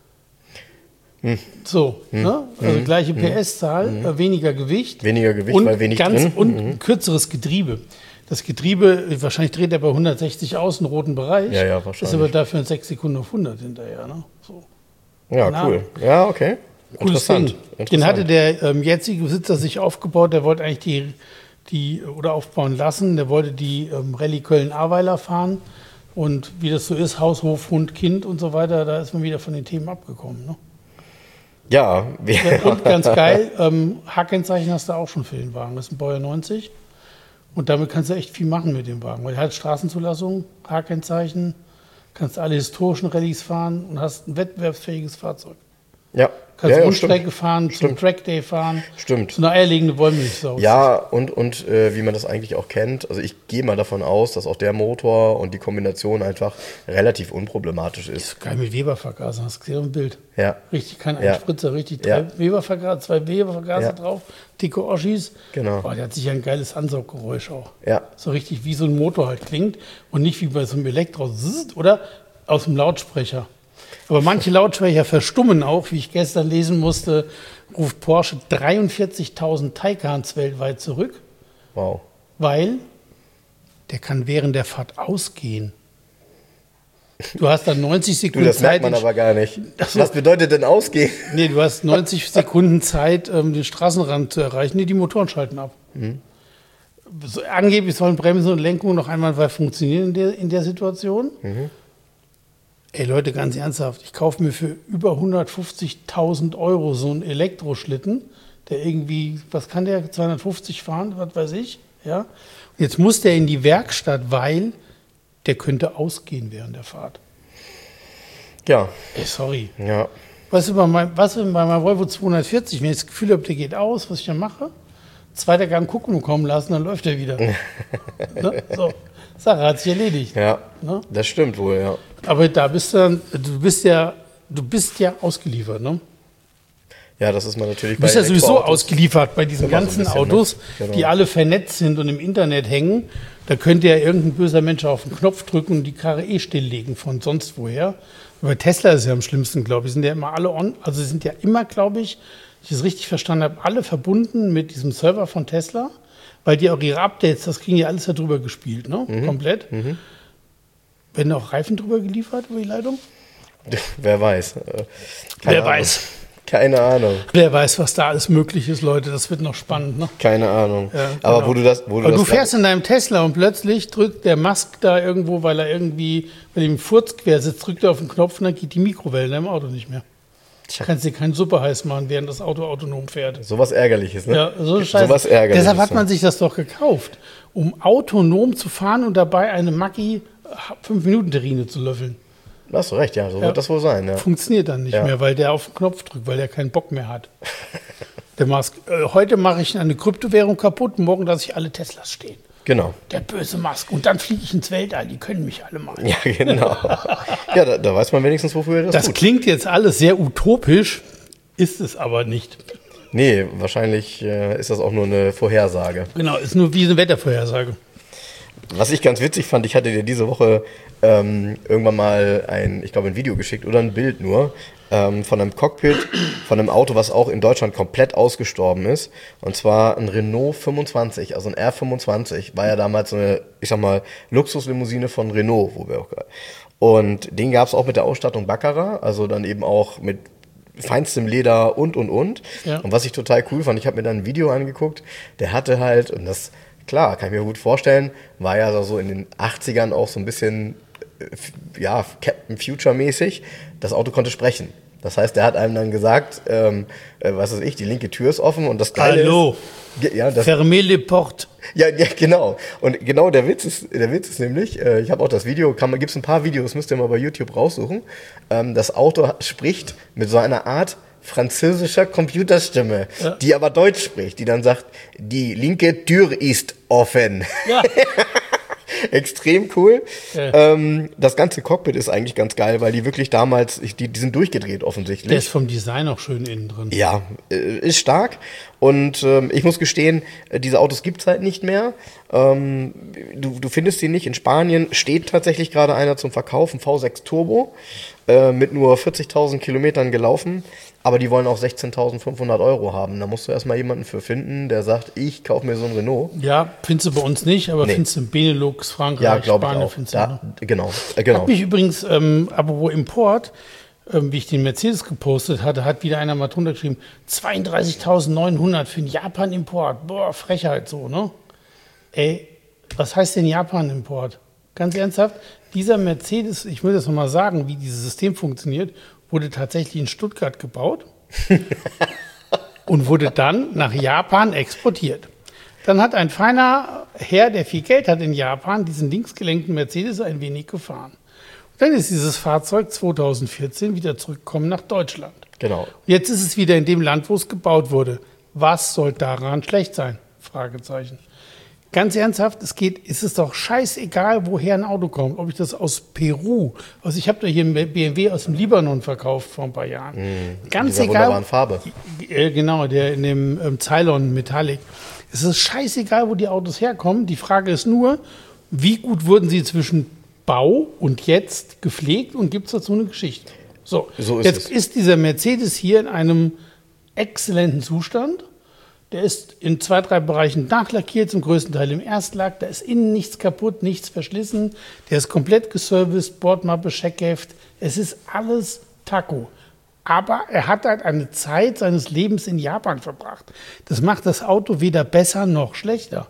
So, ne? Also gleiche PS-Zahl, weniger Gewicht. Weniger Gewicht, und weil wenig ganz drin. und ein kürzeres Getriebe. Das Getriebe, wahrscheinlich dreht er bei 160 aus, einen roten Bereich. Ja, wahrscheinlich. Ist aber dafür in 6 Sekunden auf 100 hinterher. Ne? So. Ja, cool. Ja, okay. Cooles Ding. Den hatte der jetzige Besitzer sich aufgebaut. Der wollte eigentlich oder aufbauen lassen. Der wollte die Rallye Köln-Ahrweiler fahren. Und wie das so ist, Haus, Hof, Hund, Kind und so weiter, da ist man wieder von den Themen abgekommen. Ne? Ja. Und ganz geil, H-Kennzeichen hast du auch schon für den Wagen. Das ist ein Baujahr 90. Und damit kannst du echt viel machen mit dem Wagen. Weil er hat Straßenzulassung, H-Kennzeichen, kannst alle historischen Rallyes fahren und hast ein wettbewerbsfähiges Fahrzeug. Ja. Kannst Rundstrecke fahren, zum Trackday fahren. Stimmt. So eine eierlegende Wollmilchsau. Ja, und wie man das eigentlich auch kennt, also ich gehe mal davon aus, dass auch der Motor und die Kombination einfach relativ unproblematisch ist. Ist geil mit Weber-Vergaser, hast du gesehen im Bild? Ja. Richtig, kein Einspritzer, richtig. 2 Weber-Vergaser drauf, dicke Oschis. Genau. Oh, der hat sicher ein geiles Ansauggeräusch auch. Ja. So richtig wie so ein Motor halt klingt und nicht wie bei so einem Elektro, oder aus dem Lautsprecher. Aber manche Lautsprecher verstummen auch, wie ich gestern lesen musste, ruft Porsche 43.000 Taycans weltweit zurück. Wow. Weil der kann während der Fahrt ausgehen. Du hast dann 90 Sekunden Das Zeit. merkt man aber gar nicht. Was bedeutet denn ausgehen? Nee, du hast 90 Sekunden Zeit, den Straßenrand zu erreichen. Nee, die Motoren schalten ab. So, angeblich sollen Bremsen und Lenkung noch einwandfrei funktionieren in der Situation. Ey Leute, ganz ernsthaft, ich kaufe mir für über 150.000 € so einen Elektroschlitten, der irgendwie, was kann der, 250 fahren, was weiß ich. Ja? Und jetzt muss der in die Werkstatt, weil der könnte ausgehen während der Fahrt. Ja. Ey, sorry. Ja. Was ist bei meinem Volvo 240, wenn ich das Gefühl habe, der geht aus, was ich dann mache? Zweiter Gang Kupplung kommen lassen, dann läuft er wieder. Ne? So. Sache hat sich erledigt. Ja, ne? Das stimmt wohl, ja. Aber da bist du bist ja ausgeliefert, ne? Ja, das ist man natürlich Du bist ja sowieso Elektroautos ausgeliefert bei diesen ganzen so ein bisschen, Autos, ne? Genau. die alle vernetzt sind und im Internet hängen. Da könnte ja irgendein böser Mensch auf den Knopf drücken und die Karre stilllegen von sonst woher. Bei Tesla ist es ja am schlimmsten, glaube ich. Sind ja immer alle also sind ja immer, glaube ich, wenn ich das richtig verstanden habe, alle verbunden mit diesem Server von Tesla, weil die auch ihre Updates, das kriegen ja alles da drüber gespielt, ne? Komplett. Werden auch Reifen drüber geliefert über die Leitung? Wer weiß. Wer weiß. Keine Ahnung. Wer weiß, was da alles möglich ist, Leute. Das wird noch spannend, ne? Keine Ahnung. Ja, aber genau. wo du fährst in deinem Tesla und plötzlich drückt der Musk da irgendwo, weil ihm Furz quer sitzt, drückt er auf den Knopf und dann geht die Mikrowelle in deinem Auto nicht mehr. Du kannst dir keinen Suppe heiß machen, während das Auto autonom fährt. Sowas Ärgerliches, ne? Ja, so Scheiße. Sowas Ärgerliches. Deshalb hat man sich das doch gekauft, um autonom zu fahren und dabei eine Maggi 5-Minuten-Terrine zu löffeln. Hast du recht, ja, so wird das wohl sein. Ja. Funktioniert dann nicht mehr, weil der auf den Knopf drückt, weil der keinen Bock mehr hat. Der Musk, heute mache ich eine Kryptowährung kaputt, morgen lasse ich alle Teslas stehen. Genau. Der böse Musk. Und dann fliege ich ins Weltall, die können mich alle mal. Ja, genau. Ja, da weiß man wenigstens, wofür das tut. Klingt jetzt alles sehr utopisch, ist es aber nicht. Nee, wahrscheinlich ist das auch nur eine Vorhersage. Genau, ist nur wie eine Wettervorhersage. Was ich ganz witzig fand, ich hatte dir diese Woche irgendwann mal ein Video geschickt oder ein Bild nur von einem Cockpit, von einem Auto, was auch in Deutschland komplett ausgestorben ist. Und zwar ein Renault 25, also ein R25, war ja damals so eine, ich sag mal, Luxuslimousine von Renault, und den gab es auch mit der Ausstattung Baccarat, also dann eben auch mit feinstem Leder und. Ja. Und was ich total cool fand, ich habe mir dann ein Video angeguckt, der hatte halt, und das, klar, kann ich mir gut vorstellen, war ja so in den 80ern auch so ein bisschen, ja, Captain Future-mäßig. Das Auto konnte sprechen. Das heißt, der hat einem dann gesagt, was weiß ich, die linke Tür ist offen und das Geile Hallo, ist... Ja, fermez les portes. Ja, genau. Und genau der Witz ist nämlich, ich habe auch das Video, gibt es ein paar Videos, müsst ihr mal bei YouTube raussuchen. Das Auto spricht mit so einer Art französischer Computerstimme, die aber Deutsch spricht, die dann sagt, die linke Tür ist offen. Ja. Extrem cool. Ja. Das ganze Cockpit ist eigentlich ganz geil, weil die wirklich damals, die sind durchgedreht offensichtlich. Der ist vom Design auch schön innen drin. Ja, ist stark. Und ich muss gestehen, diese Autos gibt's halt nicht mehr. Du findest sie nicht. In Spanien steht tatsächlich gerade einer zum Verkauf, ein V6 Turbo, mit nur 40.000 Kilometern gelaufen. Aber die wollen auch 16.500 Euro haben. Da musst du erstmal jemanden für finden, der sagt, ich kaufe mir so ein Renault. Ja, findest du bei uns nicht, aber findest du in Benelux, Frankreich, Spanien, findest du. Da, genau. Hat mich übrigens, apropos Import, wie ich den Mercedes gepostet hatte, hat wieder einer mal drunter geschrieben, 32.900 für einen Japan-Import. Boah, Frechheit so, ne? Ey, was heißt denn Japan-Import? Ganz ernsthaft, dieser Mercedes, ich will das nochmal sagen, wie dieses System funktioniert, wurde tatsächlich in Stuttgart gebaut und wurde dann nach Japan exportiert. Dann hat ein feiner Herr, der viel Geld hat in Japan, diesen linksgelenkten Mercedes ein wenig gefahren. Und dann ist dieses Fahrzeug 2014 wieder zurückgekommen nach Deutschland. Genau. Jetzt ist es wieder in dem Land, wo es gebaut wurde. Was soll daran schlecht sein? Fragezeichen. Ganz ernsthaft, ist es doch scheißegal, woher ein Auto kommt. Ob ich das aus Peru, also ich habe da hier einen BMW aus dem Libanon verkauft vor ein paar Jahren. Ganz in dieser egal. Wunderbaren Farbe. Genau, der in dem Cylon Metallic. Es ist scheißegal, wo die Autos herkommen. Die Frage ist nur, wie gut wurden sie zwischen Bau und jetzt gepflegt und gibt es dazu eine Geschichte? So ist jetzt ist dieser Mercedes hier in einem exzellenten Zustand. Der ist in 2, 3 Bereichen nachlackiert, zum größten Teil im Erstlack. Da ist innen nichts kaputt, nichts verschlissen. Der ist komplett geserviced, Bordmappe, Scheckheft. Es ist alles Taco. Aber er hat halt eine Zeit seines Lebens in Japan verbracht. Das macht das Auto weder besser noch schlechter.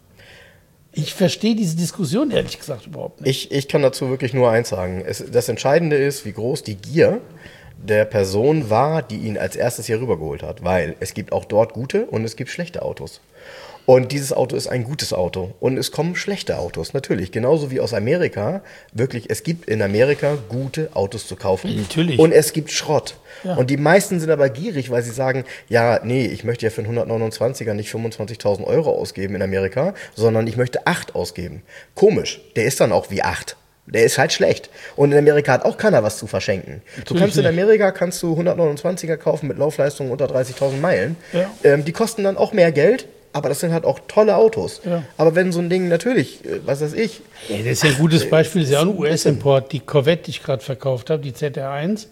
Ich verstehe diese Diskussion ehrlich gesagt überhaupt nicht. Ich kann dazu wirklich nur eins sagen. Das Entscheidende ist, wie groß die Gier der Person war, die ihn als erstes hier rübergeholt hat. Weil es gibt auch dort gute und es gibt schlechte Autos. Und dieses Auto ist ein gutes Auto. Und es kommen schlechte Autos, natürlich. Genauso wie aus Amerika. Wirklich, es gibt in Amerika gute Autos zu kaufen. Natürlich. Und es gibt Schrott. Ja. Und die meisten sind aber gierig, weil sie sagen, ja, nee, ich möchte ja für einen 129er nicht 25.000 Euro ausgeben in Amerika, sondern ich möchte 8 ausgeben. Komisch, der ist dann auch wie 8. Der ist halt schlecht. Und in Amerika hat auch keiner was zu verschenken. Du kannst in Amerika 129er kaufen mit Laufleistung unter 30.000 Meilen. Ja. Die kosten dann auch mehr Geld, aber das sind halt auch tolle Autos. Ja. Aber wenn so ein Ding natürlich, was weiß ich... Ja, das ist ja ein gutes Beispiel, das ist ja auch ein US-Import. Die Corvette, die ich gerade verkauft habe, die ZR1,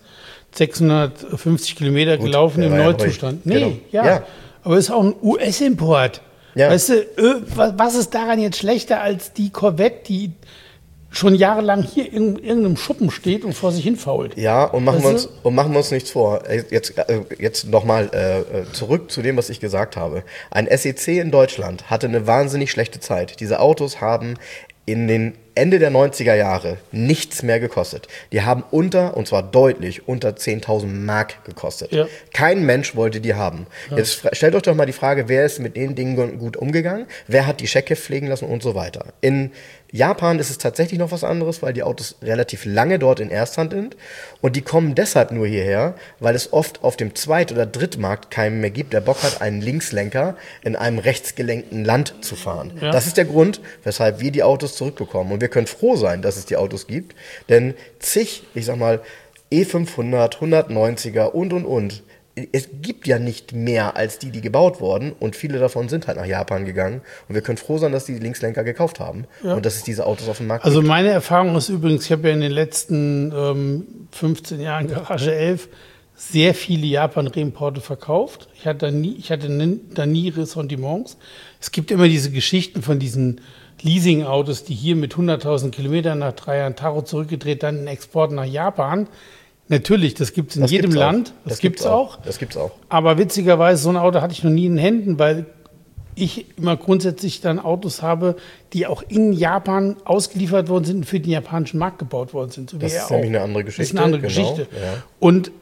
650 Kilometer gelaufen im Neuzustand. Nee, genau. Ja. Aber es ist auch ein US-Import. Ja. Weißt du, was ist daran jetzt schlechter als die Corvette, die schon jahrelang hier in irgendeinem Schuppen steht und vor sich hin fault? Ja, und machen wir uns nichts vor. Jetzt nochmal zurück zu dem, was ich gesagt habe. Ein SEC in Deutschland hatte eine wahnsinnig schlechte Zeit. Diese Autos haben in den Ende der 90er Jahre nichts mehr gekostet. Die haben und zwar deutlich unter 10.000 Mark gekostet. Ja. Kein Mensch wollte die haben. Ja. Jetzt stellt euch doch mal die Frage, wer ist mit den Dingen gut umgegangen? Wer hat die Scheckheft pflegen lassen und so weiter? In Japan ist es tatsächlich noch was anderes, weil die Autos relativ lange dort in Ersthand sind. Und die kommen deshalb nur hierher, weil es oft auf dem Zweit- oder Drittmarkt keinen mehr gibt, der Bock hat, einen Linkslenker in einem rechtsgelenkten Land zu fahren. Ja. Das ist der Grund, weshalb wir die Autos zurückbekommen. Und wir können froh sein, dass es die Autos gibt. Denn zig, ich sag mal, E500, 190er und. Es gibt ja nicht mehr als die gebaut wurden und viele davon sind halt nach Japan gegangen und wir können froh sein, dass die Linkslenker gekauft haben und dass es diese Autos auf dem Markt gibt. Also meine Erfahrung ist übrigens, ich habe ja in den letzten 15 Jahren Garage 11 sehr viele Japan-Reimporte verkauft. Ich hatte da nie Ressentiments. Es gibt immer diese Geschichten von diesen Leasing-Autos, die hier mit 100.000 Kilometern nach 3 Jahren Tacho zurückgedreht, dann in Export nach Japan. Natürlich, das gibt es in jedem Land. Das gibt es auch. Das gibt's auch. Aber witzigerweise, so ein Auto hatte ich noch nie in den Händen, weil ich immer grundsätzlich dann Autos habe, die auch in Japan ausgeliefert worden sind und für den japanischen Markt gebaut worden sind. So das ist nämlich eine andere Geschichte. Das ist eine andere Geschichte. Ja. Und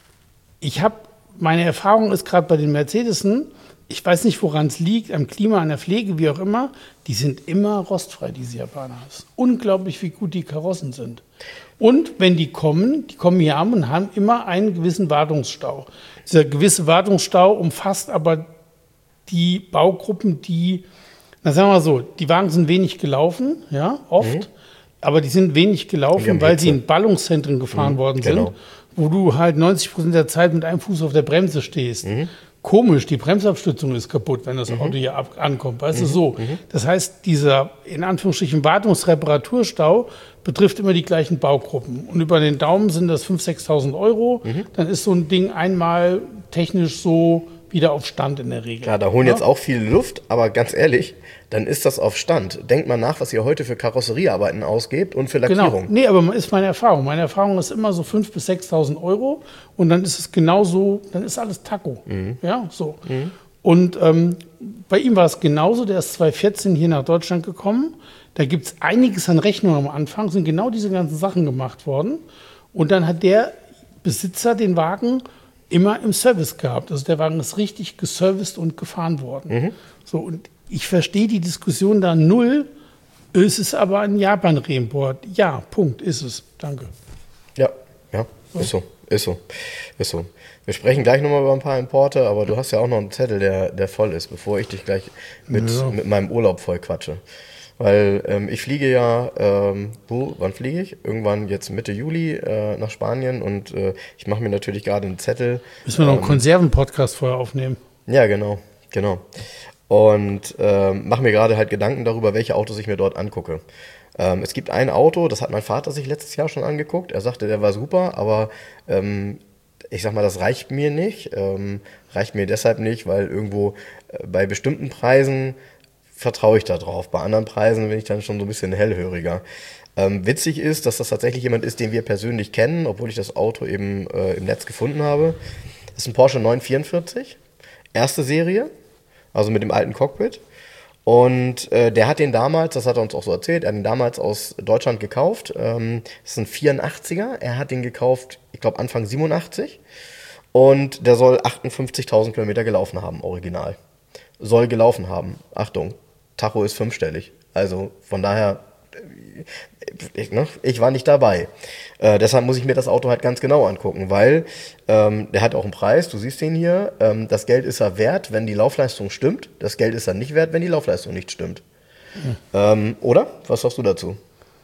meine Erfahrung ist gerade bei den Mercedesen, ich weiß nicht, woran es liegt, am Klima, an der Pflege, wie auch immer, die sind immer rostfrei, diese Japaner. Es ist unglaublich, wie gut die Karossen sind. Und wenn die kommen hier an und haben immer einen gewissen Wartungsstau. Dieser gewisse Wartungsstau umfasst aber die Baugruppen, die, sagen wir mal so, die Wagen sind wenig gelaufen, ja, oft, aber die sind wenig gelaufen, weil sie in Ballungszentren gefahren worden sind, wo du halt 90% der Zeit mit einem Fuß auf der Bremse stehst. komisch, die Bremsabstützung ist kaputt, wenn das Auto hier ankommt. Weißt du, so. Das heißt, dieser, in Anführungsstrichen, Wartungs-Reparaturstau betrifft immer die gleichen Baugruppen. Und über den Daumen sind das 5.000, 6.000 Euro. Dann ist so ein Ding einmal technisch so wieder auf Stand in der Regel. Klar, da holen jetzt auch viel Luft, aber ganz ehrlich, dann ist das auf Stand. Denkt mal nach, was ihr heute für Karosseriearbeiten ausgebt und für Lackierung. Genau. Nee, aber ist meine Erfahrung. Meine Erfahrung ist immer so 5.000 bis 6.000 Euro und dann ist es genauso, dann ist alles Taco. Ja, so. Und bei ihm war es genauso, der ist 2014 hier nach Deutschland gekommen. Da gibt es einiges an Rechnungen am Anfang, sind genau diese ganzen Sachen gemacht worden. Und dann hat der Besitzer den Wagen immer im Service gehabt. Also der Wagen ist richtig geserviced und gefahren worden. So, und ich verstehe die Diskussion da null. Es ist aber ein Japan-Reimport. Ja, Punkt, ist es. Danke. Ja, ist so. Wir sprechen gleich nochmal über ein paar Importe, aber du hast ja auch noch einen Zettel, der voll ist, bevor ich dich gleich mit meinem Urlaub voll quatsche. Weil ich fliege ja, wann fliege ich? Irgendwann jetzt Mitte Juli nach Spanien und ich mache mir natürlich gerade einen Zettel. Müssen wir noch einen Konserven-Podcast vorher aufnehmen? Ja, genau. Und mache mir gerade halt Gedanken darüber, welche Autos ich mir dort angucke. Es gibt ein Auto, das hat mein Vater sich letztes Jahr schon angeguckt. Er sagte, der war super, aber ich sag mal, das reicht mir nicht. Reicht mir deshalb nicht, weil irgendwo bei bestimmten Preisen vertraue ich da drauf. Bei anderen Preisen bin ich dann schon so ein bisschen hellhöriger. Witzig ist, dass das tatsächlich jemand ist, den wir persönlich kennen, obwohl ich das Auto eben im Netz gefunden habe. Das ist ein Porsche 944, erste Serie, also mit dem alten Cockpit. Und der hat den damals, das hat er uns auch so erzählt, er hat den damals aus Deutschland gekauft. Das ist ein 84er, er hat den gekauft, ich glaube Anfang 87. Und der soll 58.000 Kilometer gelaufen haben, original. Soll gelaufen haben, Achtung. Tacho ist 5-stellig. Also von daher, ich war nicht dabei. Deshalb muss ich mir das Auto halt ganz genau angucken, weil der hat auch einen Preis, du siehst den hier. Das Geld ist er wert, wenn die Laufleistung stimmt. Das Geld ist er nicht wert, wenn die Laufleistung nicht stimmt. Oder? Was sagst du dazu?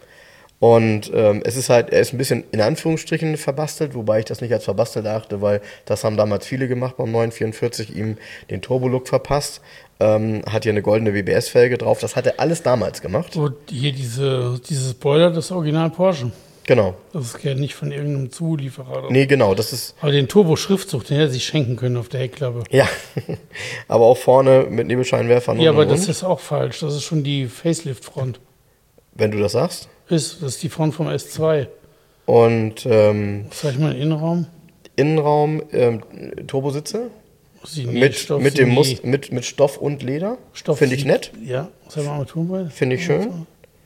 Und es ist halt, er ist ein bisschen in Anführungsstrichen verbastelt, wobei ich das nicht als verbastelt achte, weil das haben damals viele gemacht beim 944, ihm den Turbolook verpasst. Hat hier eine goldene WBS-Felge drauf, das hat er alles damals gemacht. Und hier dieses Spoiler, das Original Porsche. Genau. Das ist ja nicht von irgendeinem Zulieferer. Oder? Nee, genau, das ist... Aber den Turbo-Schriftzug, den hätte er sich schenken können auf der Heckklappe. Ja, aber auch vorne mit Nebelscheinwerfern. Ja, aber das ist auch falsch, das ist schon die Facelift-Front. Wenn du das sagst? Das ist die Front vom S2. Und... Sag ich mal Innenraum? Innenraum, Turbositze. Mit Stoff und Leder. Finde ich nett. Ja, was haben wir Armaturenbrett? Finde ich schön.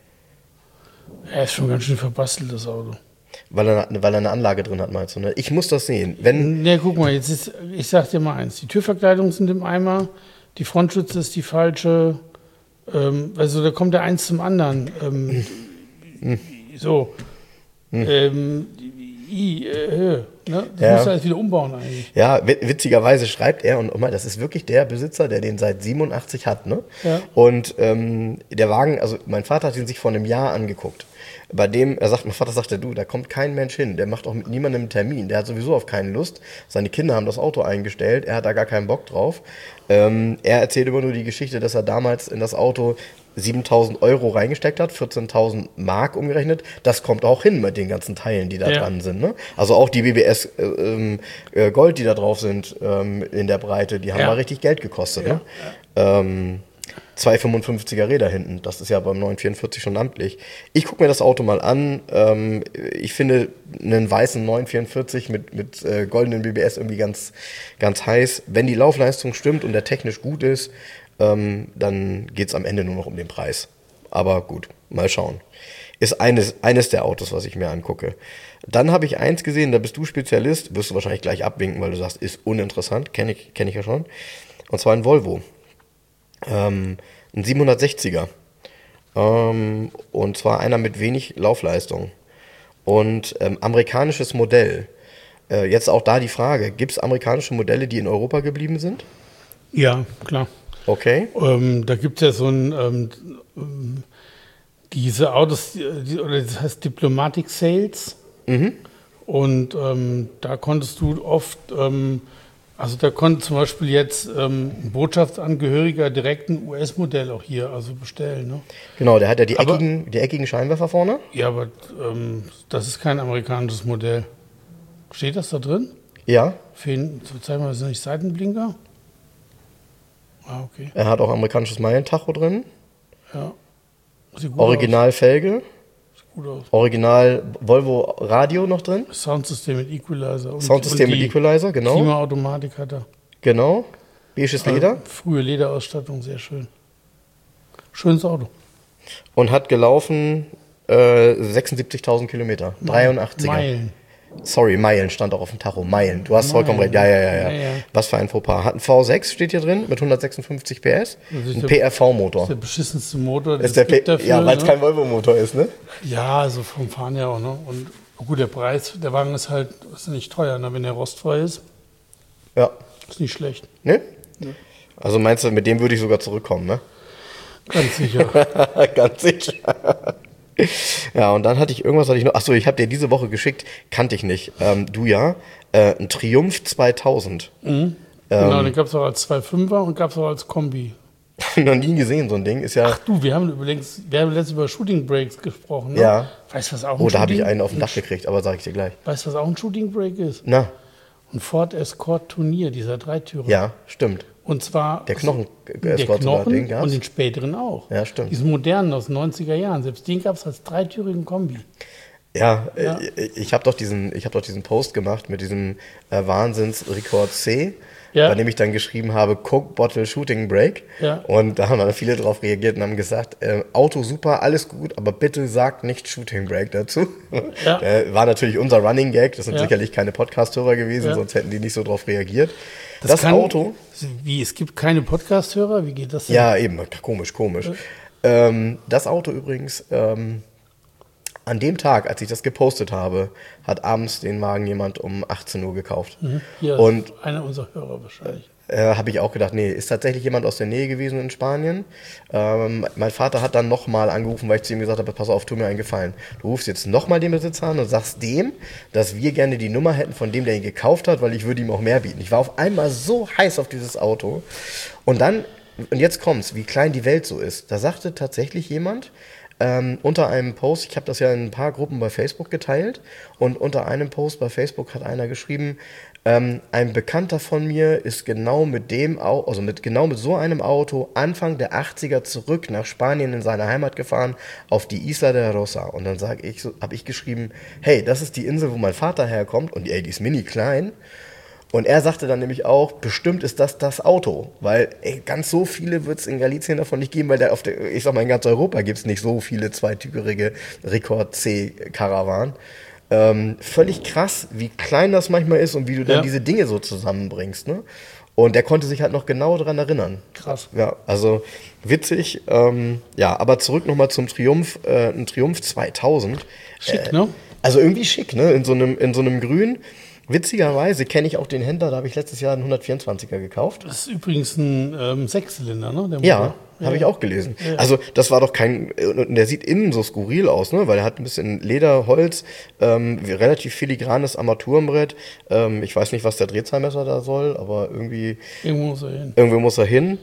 Er ist schon ganz schön verbastelt, das Auto. Weil er eine Anlage drin hat, meinst du, ne? Ich muss das sehen. Ne, guck mal, ich sag dir mal eins. Die Türverkleidungen sind im Eimer, die Frontschütze ist die falsche. Also da kommt der eins zum anderen. Ne? Das muss er jetzt wieder umbauen eigentlich. Ja, witzigerweise schreibt er, und das ist wirklich der Besitzer, der den seit 87 hat, ne? Ja. Und der Wagen, also mein Vater hat ihn sich vor einem Jahr angeguckt. Bei dem, mein Vater sagte, du, da kommt kein Mensch hin, der macht auch mit niemandem einen Termin, der hat sowieso auf keine Lust. Seine Kinder haben das Auto eingestellt, er hat da gar keinen Bock drauf. Er erzählt immer nur die Geschichte, dass er damals in das Auto 7.000 Euro reingesteckt hat, 14.000 Mark umgerechnet. Das kommt auch hin mit den ganzen Teilen, die da dran sind. Ne? Also auch die WBS Gold, die da drauf sind in der Breite, die haben mal richtig Geld gekostet. Ja. Ne? 255er Räder hinten, das ist ja beim 944 schon amtlich. Ich gucke mir das Auto mal an. Ich finde einen weißen 944 mit goldenen BBS irgendwie ganz, ganz heiß. Wenn die Laufleistung stimmt und der technisch gut ist, dann geht es am Ende nur noch um den Preis. Aber gut, mal schauen. Ist eines der Autos, was ich mir angucke. Dann habe ich eins gesehen, da bist du Spezialist, wirst du wahrscheinlich gleich abwinken, weil du sagst, ist uninteressant, kenn ich ja schon. Und zwar ein Volvo. Ein 760er. Und zwar einer mit wenig Laufleistung. Und amerikanisches Modell. Jetzt auch da die Frage, gibt es amerikanische Modelle, die in Europa geblieben sind? Ja, klar. Okay. Da gibt es ja so diese Autos, das heißt Diplomatic Sales. Und da konntest du oft Also da konnte zum Beispiel jetzt ein Botschaftsangehöriger direkt ein US-Modell auch hier also bestellen. Ne? Genau, der hat ja die eckigen Scheinwerfer vorne. Ja, aber das ist kein amerikanisches Modell. Steht das da drin? Ja. Zeig mal, das sind nicht Seitenblinker? Ah, okay. Er hat auch amerikanisches Meilentacho drin. Ja. Sieht gut Original Felge. Sieht gut aus. Original Volvo Radio noch drin. Soundsystem mit Equalizer. Soundsystem mit Equalizer, genau. Klimaautomatik hat er. Genau. Beiges Leder. Frühe Lederausstattung, sehr schön. Schönes Auto. Und hat gelaufen 76.000 Kilometer. 83er. Meilen. Sorry, Meilen stand auch auf dem Tacho. Meilen. Du hast vollkommen recht. Ja. Was für ein Fauxpas. Hat ein V6, steht hier drin, mit 156 PS. Ein PRV-Motor. Das ist der beschissenste Motor, den es gibt dafür. Ja, weil es kein Volvo-Motor ist, ne? Ja, also vom Fahren her auch, ne? Und gut, der Preis, der Wagen ist halt ist nicht teuer, ne? Wenn der rostfrei ist. Ja. Ist nicht schlecht. Ne? Also meinst du, mit dem würde ich sogar zurückkommen, ne? Ganz sicher. Ganz sicher. Ja, und dann hatte ich noch. Achso, ich habe dir diese Woche geschickt, kannte ich nicht. Du ja. Ein Triumph 2000. Mhm. Genau, den gab es auch als 2.5er und gab es auch als Kombi. Noch nie gesehen, so ein Ding. Ist ja. Ach du, wir haben letztens über Shooting Brakes gesprochen, ne? Ja. Weißt du, was auch Oh, da habe ich einen auf dem Dach gekriegt, aber sage ich dir gleich. Weißt du, was auch ein Shooting Brake ist? Na. Ein Ford Escort Turnier, dieser Dreitürer. Ja, stimmt. Und zwar der Knochen Knochen den und den späteren auch. Ja, stimmt. Diesen modernen aus den 90er Jahren. Selbst den gab es als dreitürigen Kombi. Ja. Ich habe doch diesen Post gemacht mit diesem Wahnsinns-Rekord C, bei dem ich dann geschrieben habe, Coke Bottle Shooting Brake. Ja. Und da haben dann viele drauf reagiert und haben gesagt, Auto super, alles gut, aber bitte sagt nicht Shooting Brake dazu. Ja. War natürlich unser Running Gag, das sind sicherlich keine Podcast-Hörer gewesen, sonst hätten die nicht so drauf reagiert. Das Auto... Wie, es gibt keine Podcast-Hörer? Wie geht das denn? Ja, eben, komisch. Das Auto übrigens, an dem Tag, als ich das gepostet habe, hat abends den Wagen jemand um 18 Uhr gekauft. Ja, und einer unserer Hörer wahrscheinlich. Habe ich auch gedacht, nee, ist tatsächlich jemand aus der Nähe gewesen in Spanien. Mein Vater hat dann nochmal angerufen, weil ich zu ihm gesagt habe, pass auf, tu mir einen Gefallen. Du rufst jetzt nochmal den Besitzer an und sagst dem, dass wir gerne die Nummer hätten von dem, der ihn gekauft hat, weil ich würde ihm auch mehr bieten. Ich war auf einmal so heiß auf dieses Auto. Und jetzt kommt's, wie klein die Welt so ist. Da sagte tatsächlich jemand, unter einem Post, ich habe das ja in ein paar Gruppen bei Facebook geteilt, und unter einem Post bei Facebook hat einer geschrieben, ein Bekannter von mir ist genau mit so einem Auto Anfang der 80er zurück nach Spanien in seine Heimat gefahren, auf die Isla de Rosa. Und dann habe ich geschrieben, hey, das ist die Insel, wo mein Vater herkommt, und die ist mini klein. Und er sagte dann nämlich auch, bestimmt ist das Auto, weil ganz so viele wird es in Galicien davon nicht geben, weil in ganz Europa gibt es nicht so viele zweitürige Rekord-C-Karawanen. Völlig krass, wie klein das manchmal ist und wie du dann diese Dinge so zusammenbringst, ne? Und der konnte sich halt noch genau daran erinnern. Krass. Ja, also witzig. Aber zurück nochmal zum Triumph, ein Triumph 2000. Schick, ne? Also irgendwie schick, ne? In so einem Grün. Witzigerweise kenne ich auch den Händler, da habe ich letztes Jahr einen 124er gekauft. Das ist übrigens ein Sechszylinder, ne? Ja, habe ich auch gelesen. Ja. Also das war doch der sieht innen so skurril aus, ne? Weil er hat ein bisschen Leder, Holz, relativ filigranes Armaturenbrett. Ich weiß nicht, was der Drehzahlmesser da soll, aber irgendwie... Irgendwo muss er hin.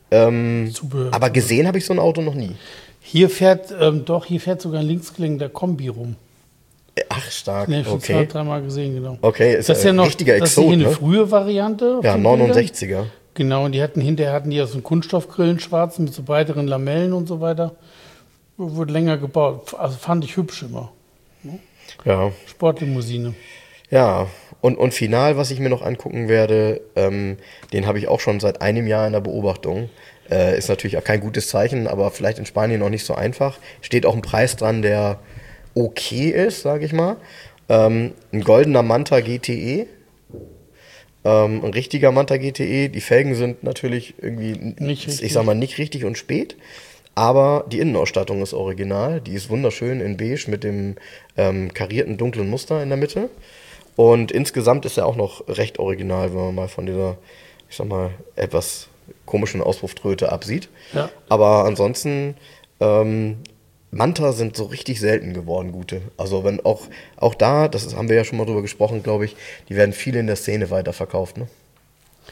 Aber gesehen habe ich so ein Auto noch nie. Hier fährt sogar ein linksgelenkter Kombi rum. Ach, stark. Nee, ich habe 2-3 Mal gesehen, genau. Okay, ist das ja noch richtiger Exot, das ist hier eine frühe Variante. Ja, 69er. Genau, und hinterher hatten die ja so einen Kunststoffgrillen schwarz mit so breiteren Lamellen und so weiter. Wurde länger gebaut. Also fand ich hübsch immer. Ja. Sportlimousine. Ja, und final, was ich mir noch angucken werde, den habe ich auch schon seit einem Jahr in der Beobachtung. Ist natürlich auch kein gutes Zeichen, aber vielleicht in Spanien noch nicht so einfach. Steht auch ein Preis dran, der okay ist, sage ich mal. Ein goldener Manta GTE. Ein richtiger Manta GTE. Die Felgen sind natürlich irgendwie, nicht richtig und spät. Aber die Innenausstattung ist original. Die ist wunderschön in beige mit dem karierten dunklen Muster in der Mitte. Und insgesamt ist er auch noch recht original, wenn man mal von dieser, etwas komischen Auspufftröte absieht. Ja. Aber ansonsten, Manta sind so richtig selten geworden, gute. Also wenn auch da, haben wir ja schon mal drüber gesprochen, glaube ich, die werden viel in der Szene weiterverkauft, ne?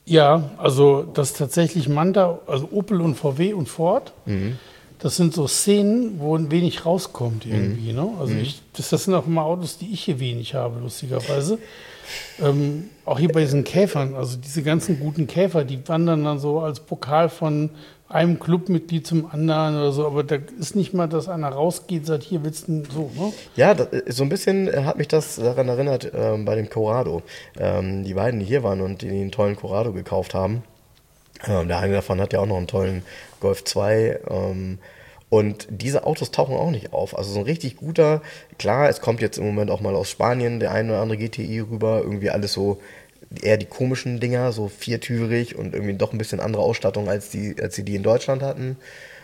Ja, also das tatsächlich Manta, also Opel und VW und Ford, das sind so Szenen, wo wenig rauskommt irgendwie. Ne? Also das sind auch immer Autos, die ich hier wenig habe, lustigerweise. Auch hier bei diesen Käfern, also diese ganzen guten Käfer, die wandern dann so als Pokal von einem Clubmitglied zum anderen oder so, aber da ist nicht mal, dass einer rausgeht, sagt, hier willst du so, ne? Ja, so ein bisschen hat mich das daran erinnert bei dem Corrado. Die beiden, die hier waren und die einen tollen Corrado gekauft haben. Der eine davon hat ja auch noch einen tollen Golf 2. Und diese Autos tauchen auch nicht auf. Also so ein richtig guter, klar, es kommt jetzt im Moment auch mal aus Spanien der ein oder andere GTI rüber, irgendwie alles so eher die komischen Dinger, so viertürig und irgendwie doch ein bisschen andere Ausstattung, als sie die in Deutschland hatten.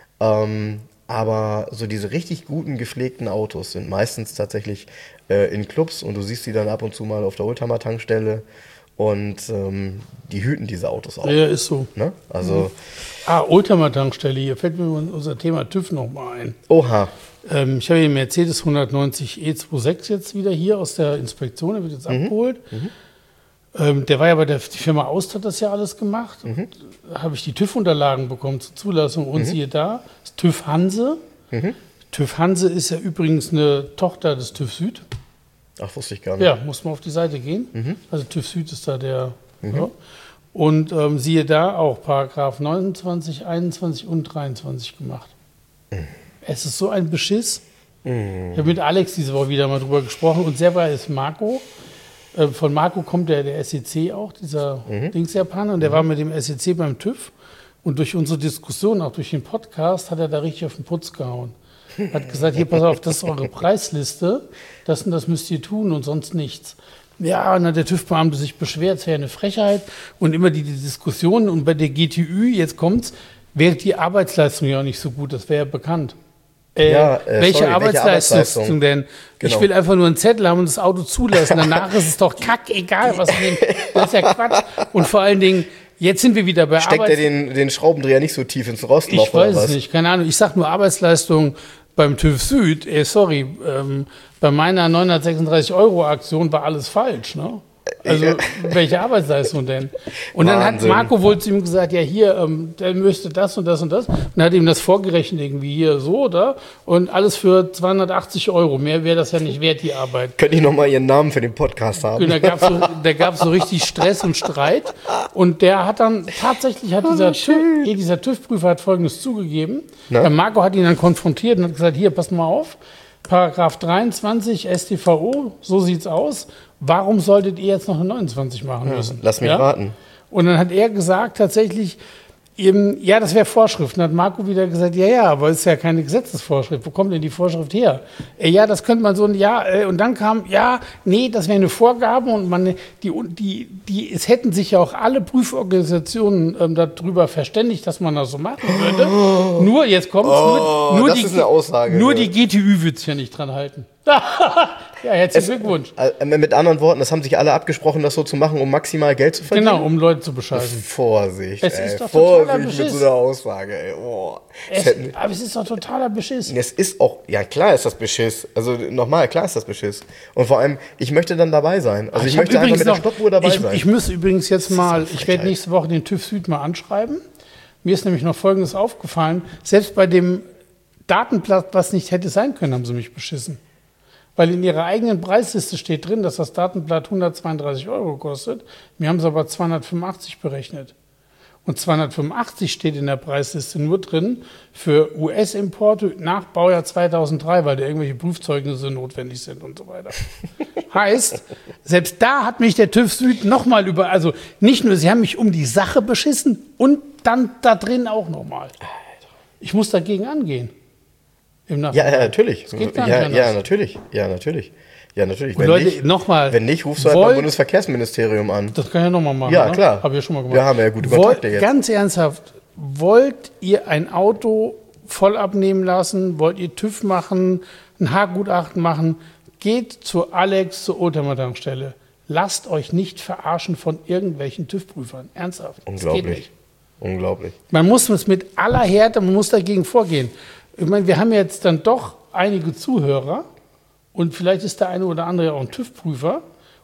Aber so diese richtig guten, gepflegten Autos sind meistens tatsächlich in Clubs und du siehst sie dann ab und zu mal auf der Oldtimer-Tankstelle und die hüten diese Autos auch. Ja, ist so. Ne? Also, Oldtimer-Tankstelle, hier fällt mir unser Thema TÜV nochmal ein. Oha. Ich habe den Mercedes 190 E26 jetzt wieder hier aus der Inspektion, der wird jetzt abgeholt. Der war ja die Firma Aust hat das ja alles gemacht. Da habe ich die TÜV-Unterlagen bekommen zur Zulassung und siehe da, das TÜV Hanse. TÜV Hanse ist ja übrigens eine Tochter des TÜV Süd. Ach, wusste ich gar nicht. Ja, muss man auf die Seite gehen. Also TÜV Süd ist da der. Ja. Und siehe da auch Paragraph 29, 21 und 23 gemacht. Es ist so ein Beschiss. Ich habe mit Alex diese Woche wieder mal drüber gesprochen und selber ist Marco. Von Marco kommt der SEC auch, dieser Dings-Japaner, und der war mit dem SEC beim TÜV. Und durch unsere Diskussion, auch durch den Podcast, hat er da richtig auf den Putz gehauen. Hat gesagt, hier, pass auf, das ist eure Preisliste, das und das müsst ihr tun und sonst nichts. Ja, und dann hat der TÜV-Beamte sich beschwert, es wäre eine Frechheit. Und immer die Diskussion, und bei der GTÜ, jetzt kommt's, wäre die Arbeitsleistung ja auch nicht so gut, das wäre ja bekannt. Welche Arbeitsleistung denn? Genau. Ich will einfach nur einen Zettel haben und das Auto zulassen. Danach ist es doch kackegal, was wir nehmen. Das ist ja Quatsch. Und vor allen Dingen, jetzt sind wir wieder bei Steckt er den Schraubendreher nicht so tief ins Rostloch? Ich weiß es nicht, keine Ahnung. Ich sag nur Arbeitsleistung beim TÜV Süd. Bei meiner 936-Euro-Aktion war alles falsch, ne? Also, welche Arbeitsleistung denn? Und dann hat Marco wohl zu ihm gesagt, ja hier, der müsste das und das und das. Und hat ihm das vorgerechnet irgendwie hier so, oder? Und alles für 280 Euro. Mehr wäre das ja nicht wert, die Arbeit. Könnte ich nochmal Ihren Namen für den Podcast haben? Da gab's so richtig Stress und Streit. Und der hat dann, tatsächlich hat dieser TÜV-Prüfer hat Folgendes zugegeben. Der Marco hat ihn dann konfrontiert und hat gesagt, hier, pass mal auf. Paragraph 23 StVO, so sieht's aus. Warum solltet ihr jetzt noch eine 29 machen müssen? Lass mich raten. Und dann hat er gesagt, tatsächlich, ja, das wäre Vorschrift. Dann hat Marco wieder gesagt, ja, aber es ist ja keine Gesetzesvorschrift. Wo kommt denn die Vorschrift her? Ja, das könnte man so, und dann kam, das wäre eine Vorgabe und es hätten sich ja auch alle Prüforganisationen darüber verständigt, dass man das so machen würde. Nur, jetzt kommt's, das ist eine Aussage. Nur die GTÜ wird sich ja nicht dran halten. Ja, herzlichen Glückwunsch. Mit anderen Worten, das haben sich alle abgabgesprochen, das so zu machen, um maximal Geld zu verdienen? Genau, um Leute zu bescheißen. Vorsicht, es ist doch totaler Beschiss. Mit so einer Aussage, ey. Aber es ist doch totaler Beschiss. Es ist auch, ja klar ist das Beschiss. Also nochmal, klar ist das Beschiss. Und vor allem, ich möchte dann dabei sein. Also ich möchte einfach mit der Stoppuhr dabei sein. Ich muss übrigens jetzt mal, ich werde nächste Woche den TÜV Süd mal anschreiben. Mir ist nämlich noch Folgendes aufgefallen. Selbst bei dem Datenblatt, was nicht hätte sein können, haben sie mich beschissen. Weil in ihrer eigenen Preisliste steht drin, dass das Datenblatt 132 Euro kostet. Mir haben sie aber 285 berechnet. Und 285 steht in der Preisliste nur drin für US-Importe nach Baujahr 2003, weil da irgendwelche Prüfzeugnisse notwendig sind und so weiter. Heißt, selbst da hat mich der TÜV Süd nochmal also nicht nur, sie haben mich um die Sache beschissen und dann da drin auch nochmal. Ich muss dagegen angehen. Ja, natürlich. Natürlich. Und Leute, nochmal. Wenn nicht, rufst du halt beim Bundesverkehrsministerium an. Das kann ich ja nochmal machen. Ja, klar. Habe ich ja schon mal gemacht. Wir haben ja gute Kontakte jetzt. Ganz ernsthaft, wollt ihr ein Auto voll abnehmen lassen? Wollt ihr TÜV machen? Ein Haargutachten machen? Geht zu Alex zur Oldtimer-Tankstelle. Lasst euch nicht verarschen von irgendwelchen TÜV-Prüfern. Ernsthaft. Unglaublich. Man muss es mit aller Härte, man muss dagegen vorgehen. Ich meine, wir haben jetzt dann doch einige Zuhörer und vielleicht ist der eine oder andere auch ein TÜV-Prüfer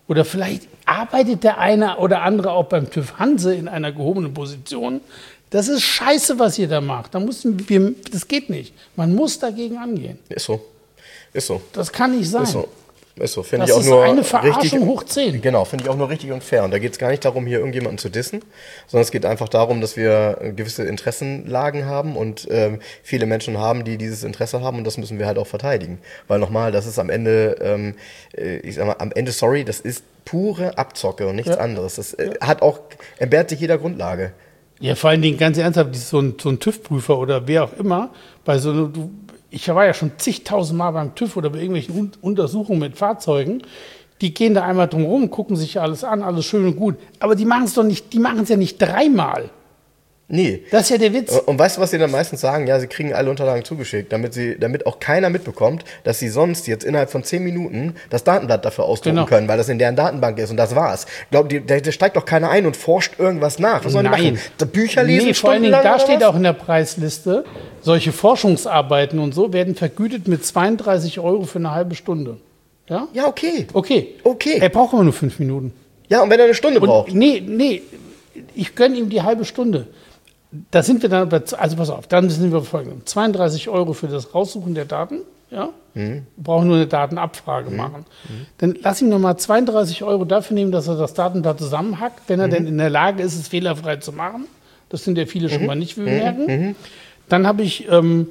Oder vielleicht arbeitet der eine oder andere auch beim TÜV Hanse in einer gehobenen Position. Das ist scheiße, was ihr da macht. Das geht nicht. Man muss dagegen angehen. Ist so. Ist so. Das kann nicht sein. Ist so. Finde ich Das auch ist nur eine Verarschung richtig, hoch 10. Genau, finde ich auch nur richtig und fair. Und da geht es gar nicht darum, hier irgendjemanden zu dissen, sondern es geht einfach darum, dass wir gewisse Interessenlagen haben und viele Menschen haben, die dieses Interesse haben, und das müssen wir halt auch verteidigen. Weil nochmal, das ist am Ende, sorry, das ist pure Abzocke und nichts anderes. Das entbehrt sich jeder Grundlage. Ja, vor allen Dingen ganz ernsthaft, so ein TÜV-Prüfer oder wer auch immer, ich war ja schon zigtausendmal beim TÜV oder bei irgendwelchen Untersuchungen mit Fahrzeugen, die gehen da einmal drum rum, gucken sich alles an, alles schön und gut, aber die machen es ja nicht dreimal. Nee. Das ist ja der Witz. Und weißt du, was sie dann meistens sagen? Ja, sie kriegen alle Unterlagen zugeschickt, damit auch keiner mitbekommt, dass sie sonst jetzt innerhalb von 10 Minuten das Datenblatt dafür ausdrucken können, weil das in deren Datenbank ist und das war's. Da steigt doch keiner ein und forscht irgendwas nach. Was sollen die machen? Bücher lesen? Vor allen Dingen, da steht auch in der Preisliste, solche Forschungsarbeiten und so werden vergütet mit 32 € für eine halbe Stunde. Ja? Ja, okay. Okay. Okay. Er braucht aber nur 5 Minuten. Ja, und wenn er eine Stunde braucht? Nee, ich gönne ihm die halbe Stunde. Da sind wir dann, also pass auf, dann sind wir folgendem: 32 € für das Raussuchen der Daten, ja? Wir brauchen nur eine Datenabfrage machen. Dann lass ihn nochmal 32 € dafür nehmen, dass er das Datenblatt zusammenhackt, wenn er denn in der Lage ist, es fehlerfrei zu machen. Das sind ja viele schon mal nicht, wie wir merken. Dann habe ich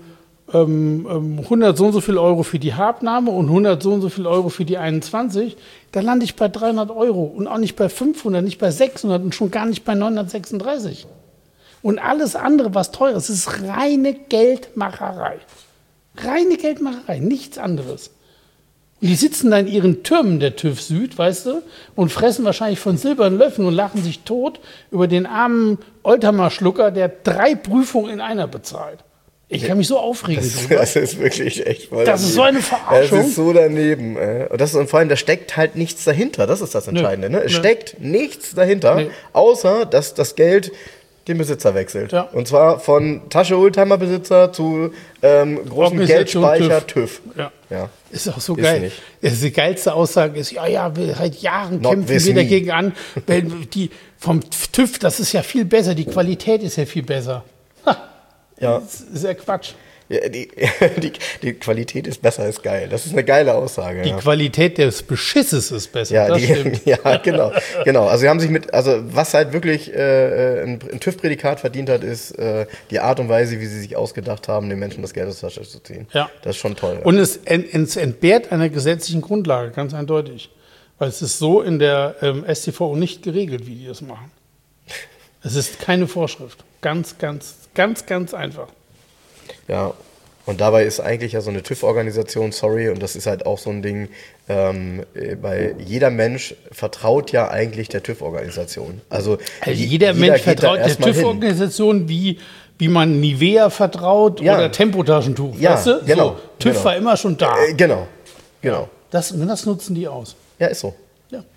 100 so und so viel Euro für die Habnahme und 100 so und so viel Euro für die 21. Dann lande ich bei 300 € und auch nicht bei 500, nicht bei 600 und schon gar nicht bei 936. Und alles andere, was teuer ist, ist reine Geldmacherei. Reine Geldmacherei, nichts anderes. Und die sitzen da in ihren Türmen der TÜV Süd, weißt du, und fressen wahrscheinlich von silbernen Löffeln und lachen sich tot über den armen Oldtimer-Schlucker, der 3 Prüfungen in einer bezahlt. Ich kann mich so aufregen. Das ist wirklich echt voll. Das ist so eine Verarschung. Das ist so daneben. Und vor allem, da steckt halt nichts dahinter. Das ist das Entscheidende. Ne? Es steckt nichts dahinter, außer dass das Geld den Besitzer wechselt. Ja. Und zwar von Tasche-Oldtimer-Besitzer zu großen Geldspeicher TÜV. Ja. Ist auch so geil. Die geilste Aussage ist, seit Jahren kämpfen wir dagegen an. Die vom TÜV, das ist ja viel besser, die Qualität ist ja viel besser. Ja. Das ist ja Quatsch. Ja, die Qualität ist besser, ist geil. Das ist eine geile Aussage. Die Qualität des Beschisses ist besser. Ja, das stimmt. Ja, genau. Also sie haben sich was halt wirklich ein TÜV-Prädikat verdient hat, ist die Art und Weise, wie sie sich ausgedacht haben, den Menschen das Geld aus der Tasche zu ziehen. Ja. Das ist schon toll. Und es entbehrt einer gesetzlichen Grundlage, ganz eindeutig. Weil es ist so in der StVO nicht geregelt, wie die das machen. Es ist keine Vorschrift. Ganz einfach. Ja, und dabei ist eigentlich ja so eine TÜV-Organisation, und das ist halt auch so ein Ding, weil jeder Mensch vertraut ja eigentlich der TÜV-Organisation. Also jeder Mensch vertraut der TÜV-Organisation, wie man Nivea vertraut oder Tempotaschentuch, weißt du? Genau. So, TÜV war immer schon da. Genau. Das nutzen die aus. Ja, ist so.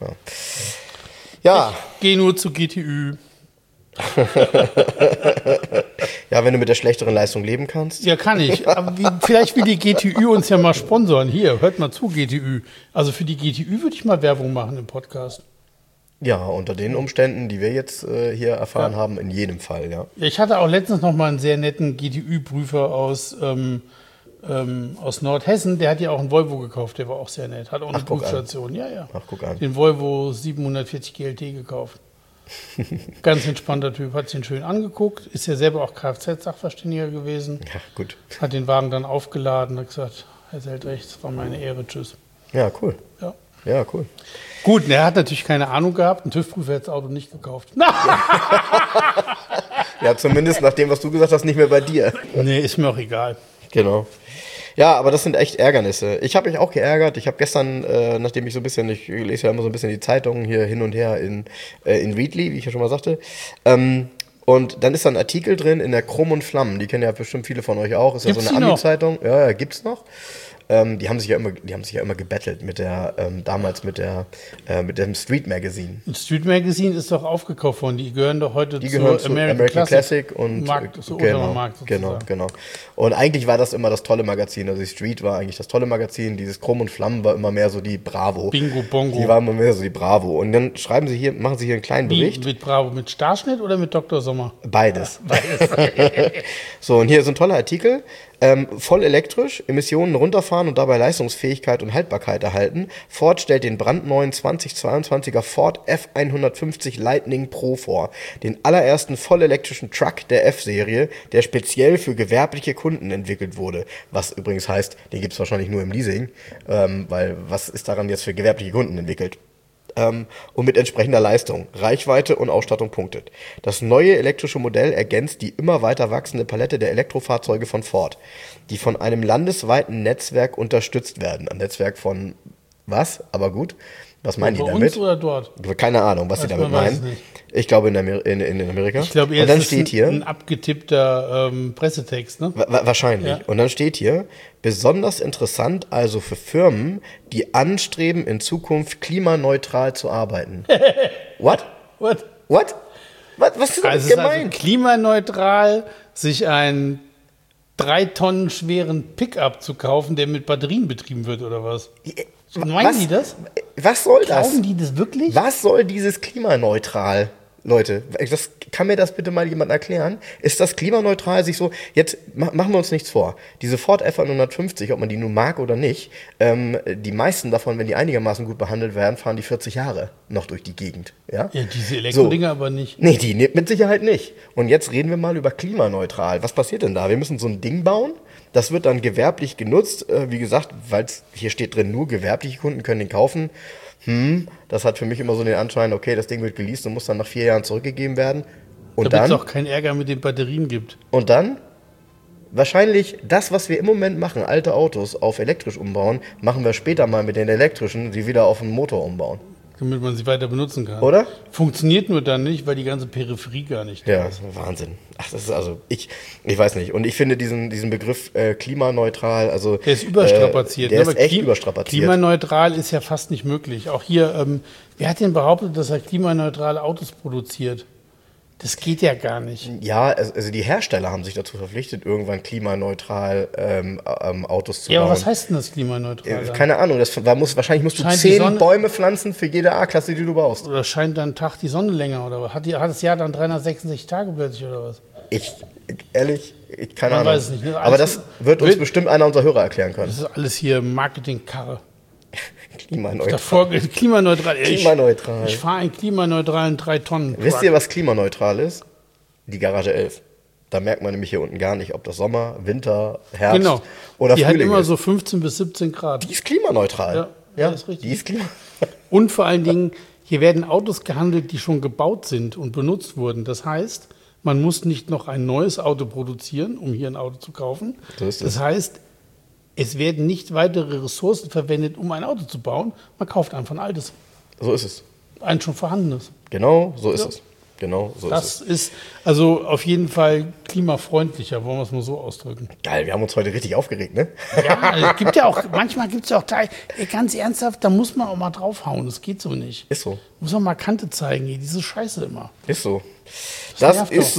Ja. Ich gehe nur zu GTÜ. Ja, wenn du mit der schlechteren Leistung leben kannst. Ja, kann ich. Aber vielleicht will die GTÜ uns ja mal sponsoren. Hier, hört mal zu, GTÜ. Also für die GTÜ würde ich mal Werbung machen im Podcast. Ja, unter den Umständen, die wir jetzt hier erfahren haben, in jedem Fall, ja. Ich hatte auch letztens noch mal einen sehr netten GTÜ-Prüfer aus Nordhessen. Der hat ja auch einen Volvo gekauft, der war auch sehr nett. Hat auch eine Prüfstation. Ja. Ach, guck an. Den Volvo 740 GLT gekauft. Ganz entspannter Typ, hat sich ihn schön angeguckt, ist ja selber auch Kfz-Sachverständiger gewesen. Ja, gut. Hat den Wagen dann aufgeladen, hat gesagt, Herr Seldrecht, es war meine Ehre, tschüss. Ja, cool. Ja, cool. Gut, er hat natürlich keine Ahnung gehabt, ein TÜV-Prüfer hat das Auto nicht gekauft. Ja, zumindest nach dem, was du gesagt hast, nicht mehr bei dir. Nee, ist mir auch egal. Genau. Ja, aber das sind echt Ärgernisse. Ich habe mich auch geärgert. Ich habe gestern, nachdem ich ich lese ja immer so ein bisschen die Zeitungen hier hin und her in Readly, wie ich ja schon mal sagte. Und dann ist da ein Artikel drin in der Krumm und Flammen. Die kennen ja bestimmt viele von euch auch. Ist ja so eine Ami-Zeitung. Ja, gibt's noch. die haben sich ja immer gebettelt mit der, damals mit dem Street Magazine. Ein Street Magazine ist doch aufgekauft worden. Die gehören doch heute Die gehören zur zu American Classic und Markt, so genau, Markt sozusagen. genau. Und eigentlich war das immer das tolle Magazin. Also die Street war eigentlich das tolle Magazin. Dieses Krumm und Flammen war immer mehr so die Bravo. Bingo Bongo. Die war immer mehr so die Bravo. Und dann machen sie hier einen kleinen Bericht. Mit Bravo, mit Starschnitt oder mit Dr. Sommer? Beides. So, und hier ist ein toller Artikel. Voll elektrisch, Emissionen runterfahren und dabei Leistungsfähigkeit und Haltbarkeit erhalten. Ford stellt den brandneuen 2022er Ford F150 Lightning Pro vor. Den allerersten vollelektrischen Truck der F-Serie, der speziell für gewerbliche Kunden entwickelt wurde. Was übrigens heißt, den gibt es wahrscheinlich nur im Leasing, weil was ist daran jetzt für gewerbliche Kunden entwickelt? Und mit entsprechender Leistung, Reichweite und Ausstattung punktet. Das neue elektrische Modell ergänzt die immer weiter wachsende Palette der Elektrofahrzeuge von Ford, die von einem landesweiten Netzwerk unterstützt werden. Ein Netzwerk von was? Aber gut. Was meinen die damit? Uns oder dort? Keine Ahnung, was sie damit meinen. Ich glaube in Amerika. Ich glaube, und dann steht hier ein abgetippter Pressetext, ne? Wahrscheinlich. Ja. Und dann steht hier, besonders interessant also für Firmen, die anstreben, in Zukunft klimaneutral zu arbeiten. What? Was ist das gemeint? Also klimaneutral, sich einen 3 Tonnen schweren Pickup zu kaufen, der mit Batterien betrieben wird, oder was? Meinen die das? Was soll das? Glauben die das wirklich? Was soll dieses klimaneutral? Leute, kann mir das bitte mal jemand erklären? Ist das klimaneutral sich so, jetzt machen wir uns nichts vor, diese Ford F150, ob man die nun mag oder nicht, die meisten davon, wenn die einigermaßen gut behandelt werden, fahren die 40 Jahre noch durch die Gegend. Ja, diese Elektrodinger aber nicht. Nee, die mit Sicherheit nicht. Und jetzt reden wir mal über klimaneutral. Was passiert denn da? Wir müssen so ein Ding bauen, das wird dann gewerblich genutzt, wie gesagt, weil hier steht drin, nur gewerbliche Kunden können den kaufen. Das hat für mich immer so den Anschein, okay, das Ding wird geleast und muss dann nach 4 Jahren zurückgegeben werden. Und damit es auch keinen Ärger mit den Batterien gibt. Und dann, wahrscheinlich das, was wir im Moment machen, alte Autos auf elektrisch umbauen, machen wir später mal mit den elektrischen, die wieder auf einen Motor umbauen. Damit man sie weiter benutzen kann. Oder? Funktioniert nur dann nicht, weil die ganze Peripherie gar nicht da ist. Ja, Wahnsinn. Ach, das ist also, ich weiß nicht. Und ich finde diesen Begriff klimaneutral, also... Der ist überstrapaziert. Der ist echt überstrapaziert. Klimaneutral ist ja fast nicht möglich. Auch hier, wer hat denn behauptet, dass er klimaneutrale Autos produziert? Das geht ja gar nicht. Ja, also die Hersteller haben sich dazu verpflichtet, irgendwann klimaneutral Autos zu bauen. Ja, aber was heißt denn das klimaneutral? Keine Ahnung, wahrscheinlich musst du 10 Bäume pflanzen für jede A-Klasse, die du baust. Oder scheint dann Tag die Sonne länger, oder was? Hat das Jahr dann 366 Tage plötzlich, oder was? Keine Ahnung. Weiß es nicht, ne? Aber das wird uns bestimmt einer unserer Hörer erklären können. Das ist alles hier Marketingkarre. Klimaneutral. Klimaneutral. Klimaneutral. Ich fahre einen klimaneutralen 3-Tonnen-Truck. Wisst ihr, was klimaneutral ist? Die Garage 11. Da merkt man nämlich hier unten gar nicht, ob das Sommer, Winter, Herbst oder die Frühling hat immer ist. so 15 bis 17 Grad. Die ist klimaneutral. Ja, ist richtig. Die ist Und vor allen Dingen, hier werden Autos gehandelt, die schon gebaut sind und benutzt wurden. Das heißt, man muss nicht noch ein neues Auto produzieren, um hier ein Auto zu kaufen. So ist es. Das heißt, es werden nicht weitere Ressourcen verwendet, um ein Auto zu bauen. Man kauft einfach ein altes. So ist es. Ein schon vorhandenes. Genau, so ist es. Genau, so das ist es. Das ist also auf jeden Fall klimafreundlicher, wollen wir es mal so ausdrücken. Geil, wir haben uns heute richtig aufgeregt, ne? Ja, es gibt ja auch, manchmal gibt es ja auch Teile, ganz ernsthaft, da muss man auch mal draufhauen. Das geht so nicht. Ist so. Muss man mal Kante zeigen, diese Scheiße immer. Ist so. Das ist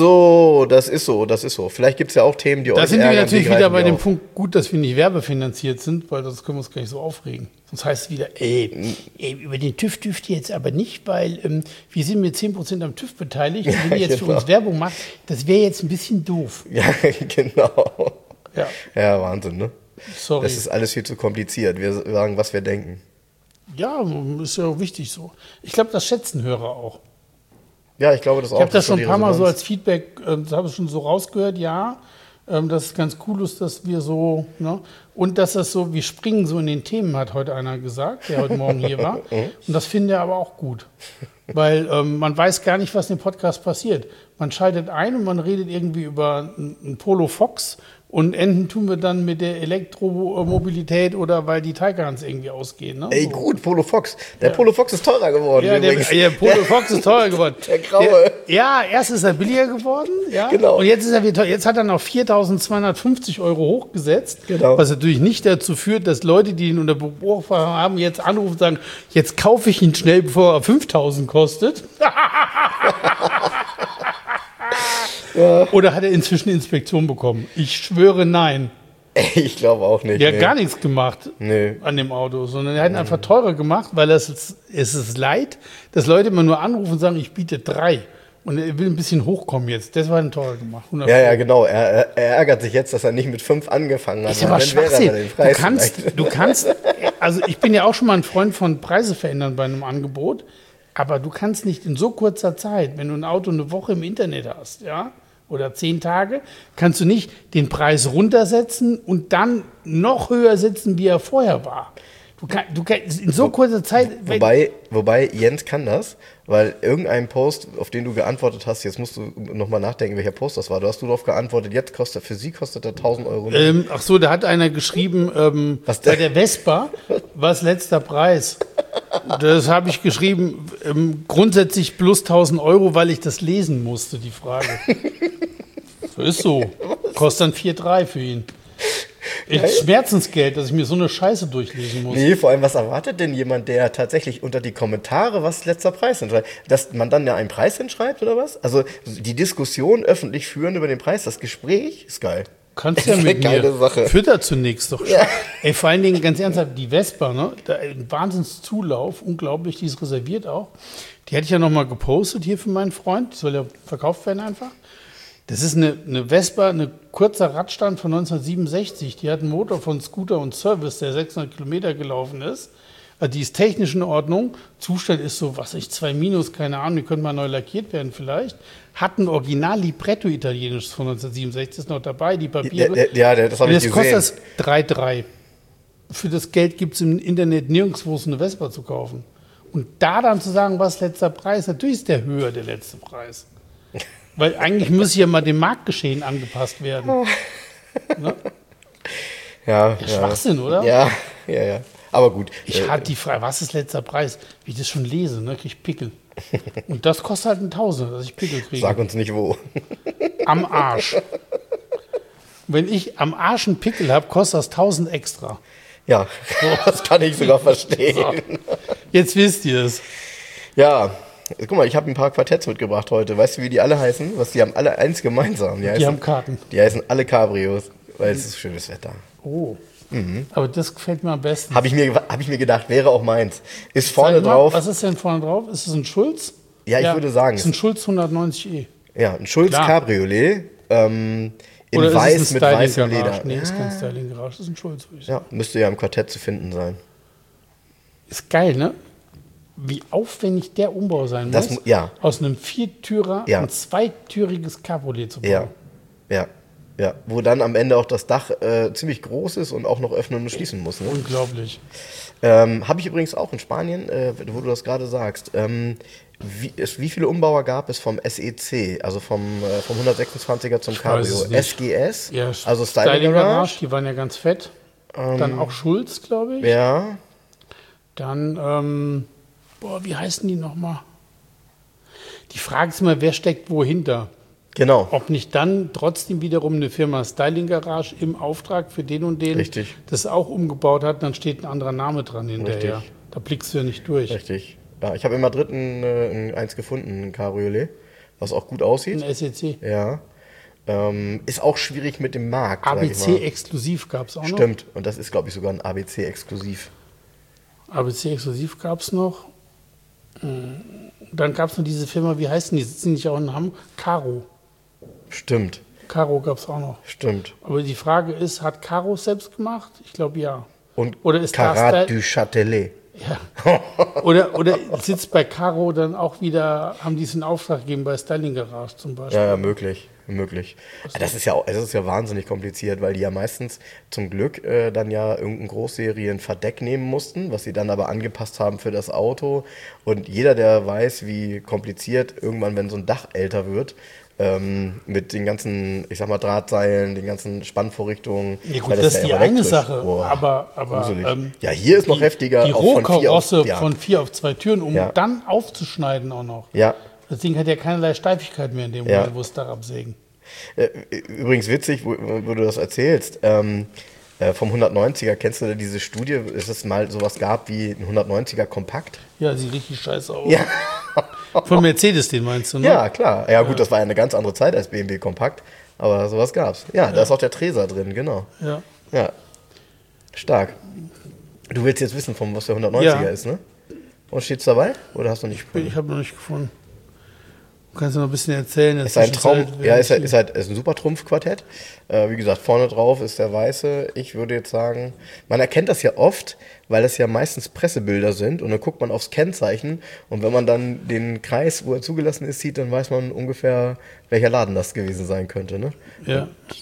so. Vielleicht gibt es ja auch Themen, die euch ärgern. Da sind wir natürlich wieder bei dem Punkt, gut, dass wir nicht werbefinanziert sind, weil das können wir uns gar nicht so aufregen. Sonst heißt es wieder, über den TÜV dürft ihr jetzt aber nicht, weil wir sind mit 10% am TÜV beteiligt. Und wenn ihr jetzt für uns Werbung macht, das wäre jetzt ein bisschen doof. Ja, genau. Ja, Wahnsinn, ne? Sorry. Das ist alles viel zu kompliziert. Wir sagen, was wir denken. Ja, ist ja auch wichtig so. Ich glaube, das schätzen Hörer auch. Ja, ich glaube das auch. Ich habe das schon ein paar Mal so als Feedback, das habe ich schon so rausgehört, ja, dass es ganz cool ist, dass wir so, ne, und dass das so, wir springen so in den Themen, hat heute einer gesagt, der heute Morgen hier war. Und das finde ich aber auch gut, weil man weiß gar nicht, was in dem Podcast passiert. Man schaltet ein und man redet irgendwie über einen Polo Fox Und enden tun wir dann mit der Elektromobilität oder weil die Taycans irgendwie ausgehen. Ne? Ey, gut, Polo Fox. Der Polo Fox ist teurer geworden. Ja, der Polo Fox ist teurer geworden. Der graue. Ja, erst ist er billiger geworden. Ja? Genau. Und jetzt ist er wieder teuer. Jetzt hat er noch 4.250 € hochgesetzt. Genau. Was natürlich nicht dazu führt, dass Leute, die ihn unter Beobachtung haben, jetzt anrufen und sagen, jetzt kaufe ich ihn schnell, bevor er 5.000 kostet. Ja. Oder hat er inzwischen Inspektion bekommen? Ich schwöre, nein. Ich glaube auch nicht. Der hat gar nichts gemacht an dem Auto, sondern er hat ihn einfach teurer gemacht, weil es ist leid, dass Leute immer nur anrufen und sagen, ich biete 3. Und er will ein bisschen hochkommen jetzt. Das war ein teurer gemacht. 100 Ja, genau. Er ärgert sich jetzt, dass er nicht mit 5 angefangen hat. Ist aber Schwachsinn. Du kannst, also ich bin ja auch schon mal ein Freund von Preise verändern bei einem Angebot, aber du kannst nicht in so kurzer Zeit, wenn du ein Auto eine Woche im Internet hast, ja, oder 10 Tage, kannst du nicht den Preis runtersetzen und dann noch höher setzen, wie er vorher war. Du kannst in so kurzer Zeit... Wobei Jens kann das, weil irgendein Post, auf den du geantwortet hast, jetzt musst du nochmal nachdenken, welcher Post das war. Du hast darauf geantwortet, jetzt für sie kostet er 1.000 Euro mehr. Ach so, da hat einer geschrieben, bei der Vespa war es letzter Preis. Das habe ich geschrieben, grundsätzlich plus 1.000 Euro, weil ich das lesen musste, die Frage. So ist so. Kostet dann 4,3 für ihn. Schmerzensgeld, dass ich mir so eine Scheiße durchlesen muss. Nee, vor allem, was erwartet denn jemand, der tatsächlich unter die Kommentare was letzter Preis hinschreibt? Dass man dann ja einen Preis hinschreibt oder was? Also die Diskussion öffentlich führen über den Preis, das Gespräch ist geil. Kannst ja mit mir. Sache. Führt da zunächst doch schon. Ja. Ey, vor allen Dingen, ganz ernsthaft, die Vespa, ne? Da ein Wahnsinnszulauf, unglaublich, die ist reserviert auch. Die hatte ich ja nochmal gepostet hier für meinen Freund, die soll ja verkauft werden einfach. Das ist eine Vespa, ein kurzer Radstand von 1967. Die hat einen Motor von Scooter und Service, der 600 Kilometer gelaufen ist. Also die ist technisch in Ordnung. Zustand ist so, 2-, keine Ahnung, die könnte mal neu lackiert werden vielleicht. Hat ein Original Libretto italienisches von 1967, ist noch dabei, die Papiere. Das habe ich gesehen. Kostet das 3,3. Für das Geld gibt es im Internet nirgendwo so eine Vespa zu kaufen. Und da dann zu sagen, was letzter Preis, natürlich ist der höher, der letzte Preis. Weil eigentlich muss ja mal dem Marktgeschehen angepasst werden. Ne? Ja. Schwachsinn, oder? Ja. Aber gut. Ich hatte die Frage, was ist letzter Preis? Wie ich das schon lese, ne, kriege ich Pickel. Und das kostet halt 1.000, dass ich Pickel kriege. Sag uns nicht wo. Am Arsch. Wenn ich am Arsch einen Pickel habe, kostet das 1.000 extra. Ja, das kann ich sogar verstehen. So. Jetzt wisst ihr es. Ja. Guck mal, ich habe ein paar Quartetts mitgebracht heute. Weißt du, wie die alle heißen? Die haben alle eins gemeinsam. Die haben Karten. Die heißen alle Cabrios, weil es ist schönes Wetter. Oh. Aber das gefällt mir am besten. Habe ich mir gedacht, wäre auch meins. Ist vorne drauf. Was ist denn vorne drauf? Ist es ein Schulz? Ja, ich würde sagen. Ist ein Schulz 190e. Ja, ein Schulz Cabriolet. In oder weiß mit weißem Leder. Nee, ist kein Styling Garage, das ist ein Schulz. Ja, müsste ja im Quartett zu finden sein. Ist geil, ne? Wie aufwendig der Umbau sein muss, aus einem Viertürer ein zweitüriges Cabriolet zu bauen. Ja. Wo dann am Ende auch das Dach ziemlich groß ist und auch noch öffnen und schließen muss. Ne? Unglaublich. Habe ich übrigens auch in Spanien, wo du das gerade sagst. Wie viele Umbauer gab es vom SEC, also vom 126er zum Cabrio? SGS, ja, also Styling Garage. Die waren ja ganz fett. Dann auch Schulz, glaube ich. Ja. Dann, wie heißen die nochmal? Die Frage ist immer, wer steckt wo hinter? Genau. Ob nicht dann trotzdem wiederum eine Firma Styling Garage im Auftrag für den und den Richtig. das auch umgebaut hat, dann steht ein anderer Name dran hinterher. Richtig. Da blickst du ja nicht durch. Richtig. Ja, ich habe in Madrid eins gefunden, ein Cabriolet, was auch gut aussieht. Ein SEC. Ja. Ist auch schwierig mit dem Markt. ABC-Exklusiv gab es auch noch. Stimmt. Und das ist, glaube ich, sogar ein ABC-Exklusiv. ABC-Exklusiv gab es noch. Dann gab es noch diese Firma, wie heißen die? Sitzen nicht auch in Hamburg? Caro. Stimmt. Caro gab es auch noch. Stimmt. Aber die Frage ist, hat Caro selbst gemacht? Ich glaube ja. Oder ist Carat du Châtelet. Ja. Oder sitzt bei Caro dann auch wieder, haben die es in Auftrag gegeben bei Styling Garage zum Beispiel? Ja, möglich. Das ist ja wahnsinnig kompliziert, weil die ja meistens zum Glück dann ja irgendein Großserien-Verdeck nehmen mussten, was sie dann aber angepasst haben für das Auto. Und jeder, der weiß, wie kompliziert irgendwann, wenn so ein Dach älter wird, mit den ganzen, ich sag mal, Drahtseilen, den ganzen Spannvorrichtungen. Ja gut, das ist die eine Sache, Boah, aber ja, hier ist noch heftiger. Die Rohkarosse von 4 auf 2 Türen, um Ja. dann aufzuschneiden auch noch. Ja. Das Ding hat ja keinerlei Steifigkeit mehr in dem Moment, wo es da absägen. Übrigens witzig, wo du das erzählst, vom 190er, kennst du diese Studie, dass es mal sowas gab wie ein 190er Kompakt? Ja, sieht richtig scheiße aus. Ja. Von Mercedes, den meinst du, ne? Ja, klar. Ja gut, das war ja eine ganz andere Zeit als BMW Kompakt, aber sowas gab's. Ja, da ist auch der Treser drin, genau. Ja. Ja, stark. Du willst jetzt wissen, was der 190er ist, ne? Und steht's dabei? Oder hast du nicht gefunden? Ich habe noch nicht gefunden. Du kannst noch ein bisschen erzählen. Ist ein Traum, ja, ist ein super Trumpfquartett. Wie gesagt, vorne drauf ist der weiße. Ich würde jetzt sagen, man erkennt das ja oft, weil das ja meistens Pressebilder sind und dann guckt man aufs Kennzeichen und wenn man dann den Kreis, wo er zugelassen ist, sieht, dann weiß man ungefähr, welcher Laden das gewesen sein könnte, ne? Ja.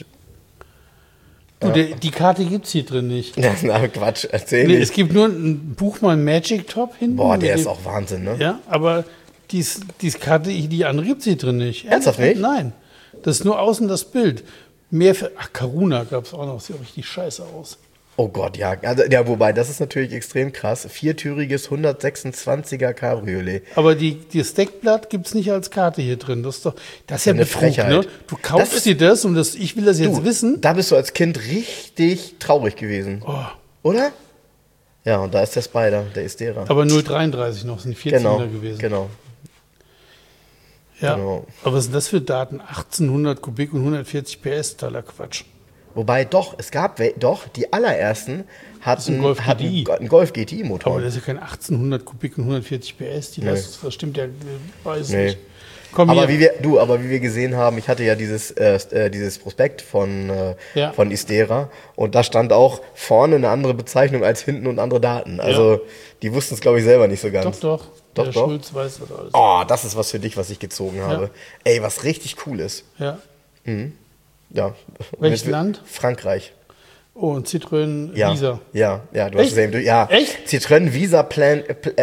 Du, die Karte gibt es hier drin nicht. Na, Quatsch, erzähl Nee, nicht. es gibt nur ein Buch mal Magic Top hinten. Boah, der ist auch Wahnsinn, ne? Ja, aber dies Karte, die andere gibt es hier drin nicht. Ernsthaft nicht? Nein. Das ist nur außen das Bild. Ach, Karuna gab es auch noch. Sieht auch richtig scheiße aus. Oh Gott, ja. Also, ja, wobei, das ist natürlich extrem krass. 4-türiges 126er Cabriolet. Aber das Deckblatt gibt es nicht als Karte hier drin. Das ist ja eine Betrug, Frechheit. ne? Du kaufst dir das und ich will das jetzt wissen. Da bist du als Kind richtig traurig gewesen. Oh. Oder? Ja, und da ist der Spider, der Istera. Aber 033 noch, sind 14er Genau, gewesen. genau. Ja. genau. Aber was sind das für Daten? 1800 Kubik und 140 PS, totaler Quatsch. Wobei die allerersten hatten ein Golf GTI. einen Golf GTI-Motor. Aber das ist ja kein 1800 Kubik und 140 PS. Die Leistung, das stimmt ja, weiß Nee. nicht. Komm Aber hier. wie wir gesehen haben, ich hatte ja dieses Prospekt von Istera und da stand auch vorne eine andere Bezeichnung als hinten und andere Daten. Also die wussten es, glaube ich, selber nicht so ganz. Doch. Der Doch. Schulz weiß das alles. Oh, das ist was für dich, was ich gezogen habe. Ey, was richtig cool ist. Ja. Ja. Welches Land? Frankreich. Oh, und Citroën Ja. Visa. Ja, du hast es eben durch. Ja. Echt? Citroën Visa Plan.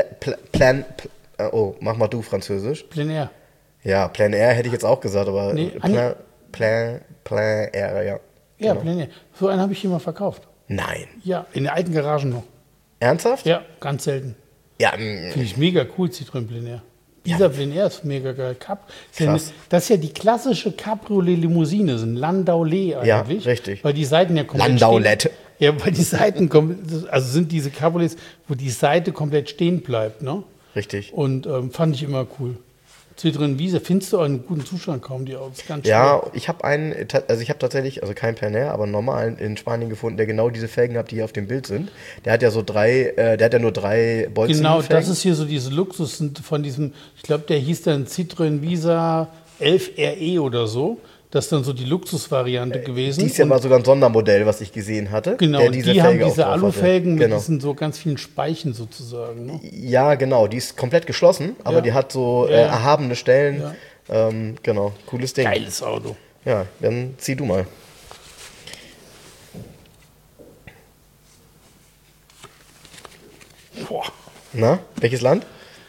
Oh, mach mal du Französisch. Plein Air. Ja, Plan R hätte ich jetzt auch gesagt, aber Nee, Plan R, ja. Ja, Genau. Plein Air. So einen habe ich hier mal verkauft. Nein. Ja, in der alten Garage noch. Ernsthaft? Ja, ganz selten. Ja, Finde ich mega cool, Citroën Plein Air. Dieser Plein Air ist mega geil. Krass. Das ist ja die klassische Cabriolet-Limousine, so ein Landaulet eigentlich. Ja, richtig. Weil die Seiten ja komplett Landaulet. Ja, weil die Seiten, also sind diese Cabriolets, wo die Seite komplett stehen bleibt, ne? Richtig. Und fand ich immer cool. Citroën Visa findest du auch in gutem Zustand kaum, die Autos, ganz Ja, schwer. ich habe tatsächlich, also keinen Plan R, aber einen normalen in Spanien gefunden, der genau diese Felgen hat, die hier auf dem Bild sind. Der hat ja nur drei Bolzen. Genau, das ist hier so diese Luxus von diesem, ich glaube, der hieß dann Citroën Visa 11 RE oder so. Das ist dann so die Luxusvariante gewesen. Dies ja Und mal sogar ein Sondermodell, was ich gesehen hatte. genau, der und diese die haben Felge auch diese drauf hatte. Alufelgen mit Genau. diesen so ganz vielen Speichen sozusagen. Ne? Ja, genau, die ist komplett geschlossen, aber Ja. die hat so Ja. erhabene Stellen. Ja. Genau, cooles Ding. Geiles Auto. Ja, dann zieh du mal. Boah, Na, welches Land?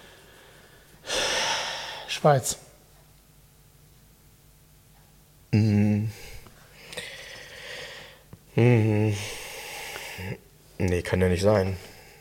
Schweiz. Nee, kann ja nicht sein.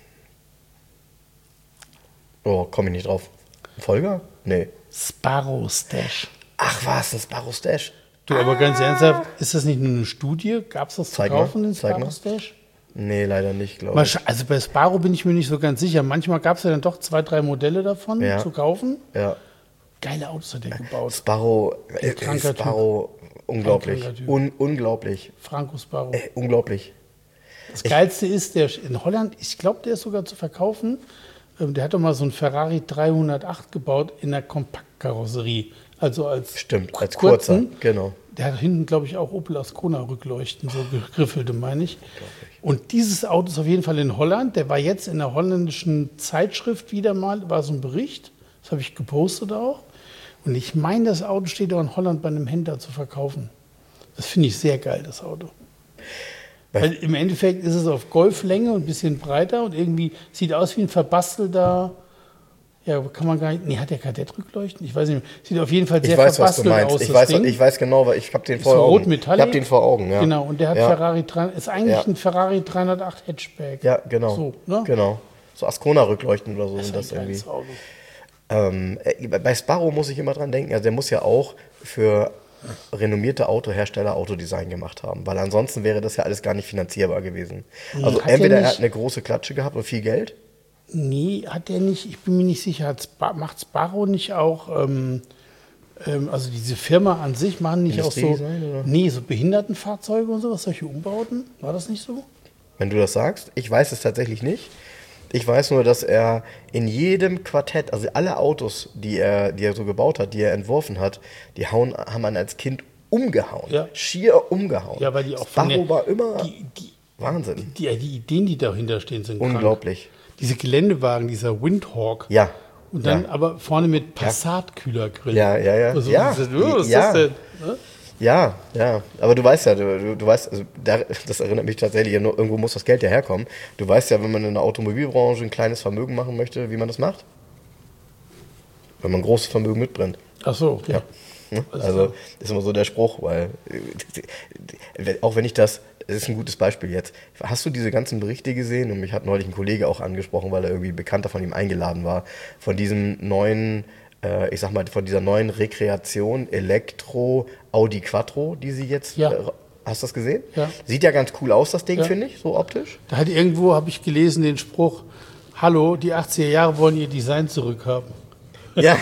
Oh, komm ich nicht drauf. Volga? Nee. Sparrow Stash. Ach was, ein Sparrow Stash. Du, aber ganz ernsthaft, ist das nicht nur eine Studie? Gab es das zu Zeig mal, kaufen, den zeig mal. Sparrow Stash? Nee, leider nicht, glaube ich. Also bei Sparrow bin ich mir nicht so ganz sicher. Manchmal gab es ja dann doch 2, 3 Modelle davon Ja. zu kaufen. Ja. Geile Autos hat der gebaut. Sparrow, kranker Sparrow, unglaublich. Ein kranker Typ. Unglaublich. Franco Sparrow. Unglaublich. Das Geilste ist, der in Holland, ich glaube, der ist sogar zu verkaufen. Der hat doch mal so einen Ferrari 308 gebaut in der Kompaktkarosserie. Also als Stimmt, als kurzer, kurzen. genau. Der hat hinten, glaube ich, auch Opel Ascona Rückleuchten, so gegriffelte, meine ich. Und dieses Auto ist auf jeden Fall in Holland. Der war jetzt in der holländischen Zeitschrift wieder mal, war so ein Bericht. Das habe ich gepostet auch. Und ich meine, das Auto steht auch in Holland bei einem Händler zu verkaufen. Das finde ich sehr geil, das Auto. Weil im Endeffekt ist es auf Golflänge und ein bisschen breiter und irgendwie sieht aus wie ein verbastelter Ja, kann man gar nicht. Nee, hat der Kadettrückleuchten? Ich weiß nicht mehr. Sieht auf jeden Fall sehr Ich weiß, was du verbastelt meinst. aus. Ich weiß genau, weil ich habe den vor so Augen. rot Metallic. Ich habe den vor Augen, ja. Genau, und der hat Ferrari 3, ist eigentlich ein Ferrari 308 Hatchback. Ja, genau. So, ne? Genau. So Ascona-Rückleuchten oder so sind das ein irgendwie. geiles Auto. Bei Sparrow muss ich immer dran denken, also der muss ja auch für renommierte Autohersteller Autodesign gemacht haben, weil ansonsten wäre das ja alles gar nicht finanzierbar gewesen. Also Hat entweder der er nicht- hat eine große Klatsche gehabt und viel Geld. Nee, hat der nicht, ich bin mir nicht sicher, macht Sparrow nicht auch, also diese Firma an sich machen nicht auch so, Industriedesign, oder? nee, so Behindertenfahrzeuge und sowas, solche Umbauten? War das nicht so? Wenn du das sagst, ich weiß es tatsächlich nicht. Ich weiß nur, dass er in jedem Quartett, also alle Autos, die er so gebaut hat, die er entworfen hat, haben einen als Kind umgehauen. Ja. Schier umgehauen. Ja, weil die auch von Sparrow war immer die Wahnsinn. Die Ideen, die dahinter stehen, sind krank. Unglaublich. Diese Geländewagen, dieser Windhawk. Ja. Und dann ja. aber vorne mit Passat-Kühlergrill. Ja. Also, Ja. was ist Ja. das denn? Ne? Ja, aber du weißt ja, du weißt, also das erinnert mich tatsächlich, irgendwo muss das Geld ja herkommen. Du weißt ja, wenn man in der Automobilbranche ein kleines Vermögen machen möchte, wie man das macht? Wenn man ein großes Vermögen mitbringt. Ach so, ja. Also ist immer so der Spruch, weil auch wenn ich das ist ein gutes Beispiel jetzt. Hast du diese ganzen Berichte gesehen? Und mich hat neulich ein Kollege auch angesprochen, weil er irgendwie ein Bekannter von ihm eingeladen war, von diesem neuen, ich sag mal, von dieser neuen Rekreation Elektro Audi Quattro, die sie jetzt, hast du das gesehen? Ja. Sieht ja ganz cool aus, das Ding, finde ich, so optisch. Da hat irgendwo, habe ich gelesen, den Spruch, hallo, die 80er Jahre wollen ihr Design zurückhaben. Ja,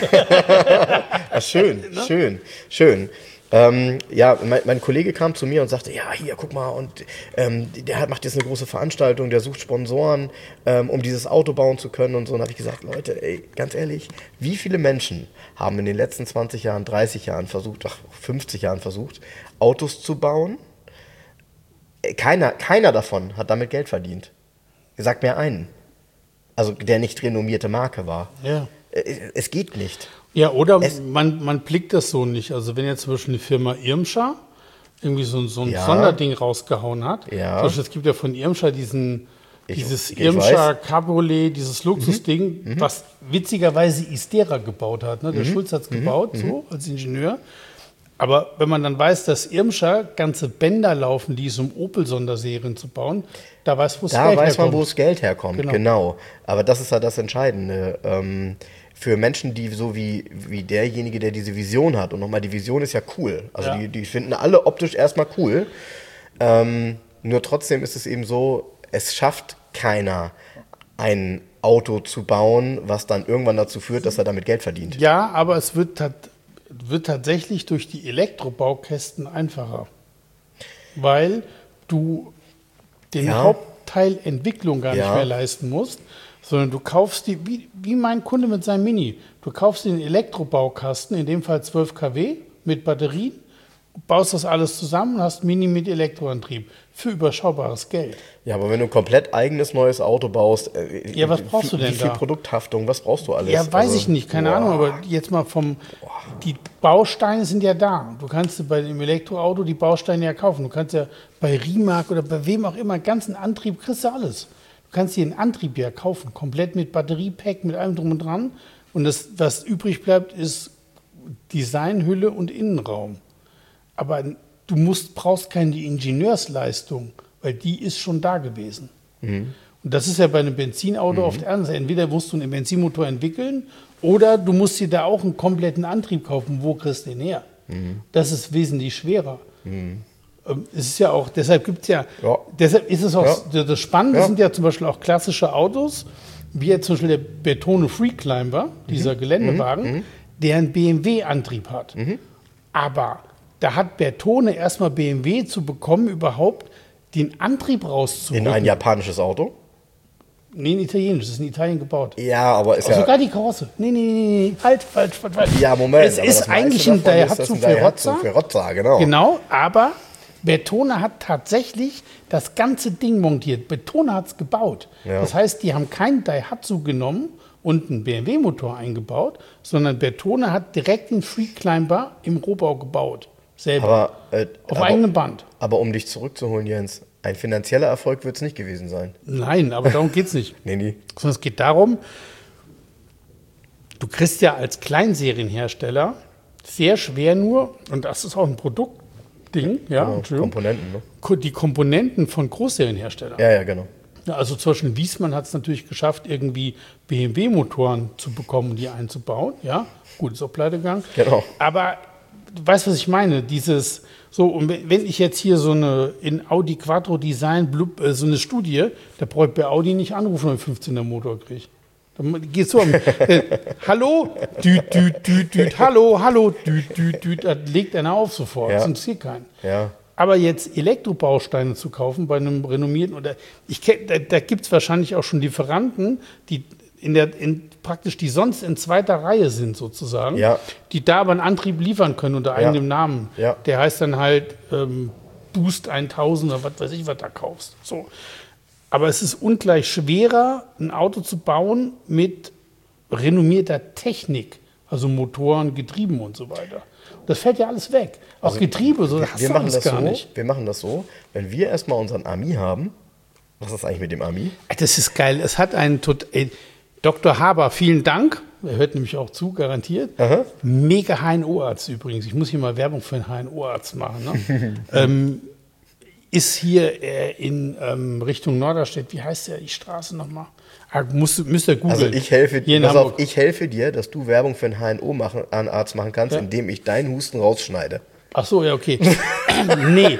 schön. Mein Kollege kam zu mir und sagte, ja, hier, guck mal, und macht jetzt eine große Veranstaltung, der sucht Sponsoren, um dieses Auto bauen zu können und so. Und da habe ich gesagt, Leute, ey, ganz ehrlich, wie viele Menschen haben in den letzten 20 Jahren, 30 Jahren 50 Jahren versucht, Autos zu bauen? Keiner davon hat damit Geld verdient. Sag mir einen. Also, der nicht renommierte Marke war. Ja. Es geht nicht. Ja, oder man blickt das so nicht. Also wenn jetzt zum Beispiel eine Firma Irmscher irgendwie so ein Sonderding rausgehauen hat. Ja. Zum Beispiel, es gibt ja von Irmscher dieses ich Irmscher Cabriolet, dieses Luxusding, was witzigerweise Istera gebaut hat. Ne? Der Schulz hat es gebaut, so als Ingenieur. Aber wenn man dann weiß, dass Irmscher ganze Bänder laufen, die es um Opel-Sonderserien zu bauen, da weiß man, wo das Geld herkommt. Genau. Aber das ist ja das Entscheidende. Für Menschen, die so wie derjenige, der diese Vision hat, und nochmal, die Vision ist ja cool. Also die finden alle optisch erstmal cool. Nur trotzdem ist es eben so, es schafft keiner, ein Auto zu bauen, was dann irgendwann dazu führt, dass er damit Geld verdient. Ja, aber es wird tatsächlich durch die Elektrobaukästen einfacher. Weil du den Hauptteil Entwicklung gar nicht mehr leisten musst, sondern du kaufst wie mein Kunde mit seinem Mini, du kaufst den Elektrobaukasten, in dem Fall 12 kW mit Batterien, baust das alles zusammen und hast Mini mit Elektroantrieb für überschaubares Geld. Ja, aber wenn du ein komplett eigenes neues Auto baust, was brauchst du denn wie viel da? Produkthaftung, was brauchst du alles? Ja, weiß ich nicht, keine Ahnung, aber jetzt mal die Bausteine sind ja da. Du kannst bei dem Elektroauto die Bausteine ja kaufen. Du kannst ja bei Rimac oder bei wem auch immer, ganzen Antrieb, kriegst du alles. Du kannst dir einen Antrieb ja kaufen, komplett mit Batteriepack, mit allem drum und dran. Und das, was übrig bleibt, ist Designhülle und Innenraum. Aber du brauchst keine Ingenieursleistung, weil die ist schon da gewesen. Und das ist ja bei einem Benzinauto oft ernst. Entweder musst du einen Benzinmotor entwickeln oder du musst dir da auch einen kompletten Antrieb kaufen. Wo kriegst du den her? Das ist wesentlich schwerer. Es ist ja auch, deshalb gibt es deshalb ist es auch, das Spannende sind ja zum Beispiel auch klassische Autos, wie jetzt zum Beispiel der Bertone Freeclimber, dieser Geländewagen, der einen BMW-Antrieb hat. Aber da hat Bertone erstmal BMW zu bekommen, überhaupt den Antrieb rauszuholen. In ein japanisches Auto? Nee, ein italienisches, ist in Italien gebaut. Ja, aber ist ja... Sogar die Karosse. Nee, halt, falsch. Ja, Moment. Es ist eigentlich ein Daihatsu Ferrozza, genau. Genau, aber Bertone hat tatsächlich das ganze Ding montiert. Bertone hat es gebaut. Ja. Das heißt, die haben kein Daihatsu genommen und einen BMW-Motor eingebaut, sondern Bertone hat direkt den Freeclimber im Rohbau gebaut. Selber. Auf eigenem Band. Aber um dich zurückzuholen, Jens, ein finanzieller Erfolg wird es nicht gewesen sein. Nein, aber darum geht es nicht. Nee. Sondern es geht darum, du kriegst ja als Kleinserienhersteller sehr schwer nur, und das ist auch ein Produktding, Komponenten, ne? Die Komponenten von Großserienherstellern. Ja, genau. Ja, also zum Beispiel Wiesmann hat es natürlich geschafft, irgendwie BMW-Motoren zu bekommen, die einzubauen. Ja, gut, ist auch pleite gegangen. Genau. Aber du weißt, was ich meine? Und wenn ich jetzt hier so eine in Audi Quattro Design so eine Studie, da brauche ich bei Audi nicht anrufen, wenn ich 15er Motor kriege. Dann geht's so. Hallo, düt, hallo, düt, da legt einer auf sofort. Ja. Das interessiert keinen. Ja. Aber jetzt Elektrobausteine zu kaufen bei einem renommierten, da gibt es wahrscheinlich auch schon Lieferanten, die praktisch die sonst in zweiter Reihe sind sozusagen, die da aber einen Antrieb liefern können unter eigenem Namen. Ja. Der heißt dann halt Boost 1000 oder was weiß ich, was da kaufst. So. Aber es ist ungleich schwerer, ein Auto zu bauen mit renommierter Technik, also Motoren, Getrieben und so weiter. Das fällt ja alles weg. Auch also Getriebe, so das hast du alles gar nicht. Wir machen das so, wenn wir erstmal unseren Ami haben. Was ist eigentlich mit dem Ami? Das ist geil. Es hat einen Dr. Haber, vielen Dank. Er hört nämlich auch zu, garantiert. Aha. Mega HNO-Arzt übrigens. Ich muss hier mal Werbung für einen HNO-Arzt machen. Ne? Ist hier in Richtung Norderstedt. Wie heißt die Straße nochmal? Müsst ihr googeln. Also ich helfe dir, dass du Werbung für einen HNO-Arzt machen kannst, indem ich deinen Husten rausschneide. Ach so, ja, okay. Nee,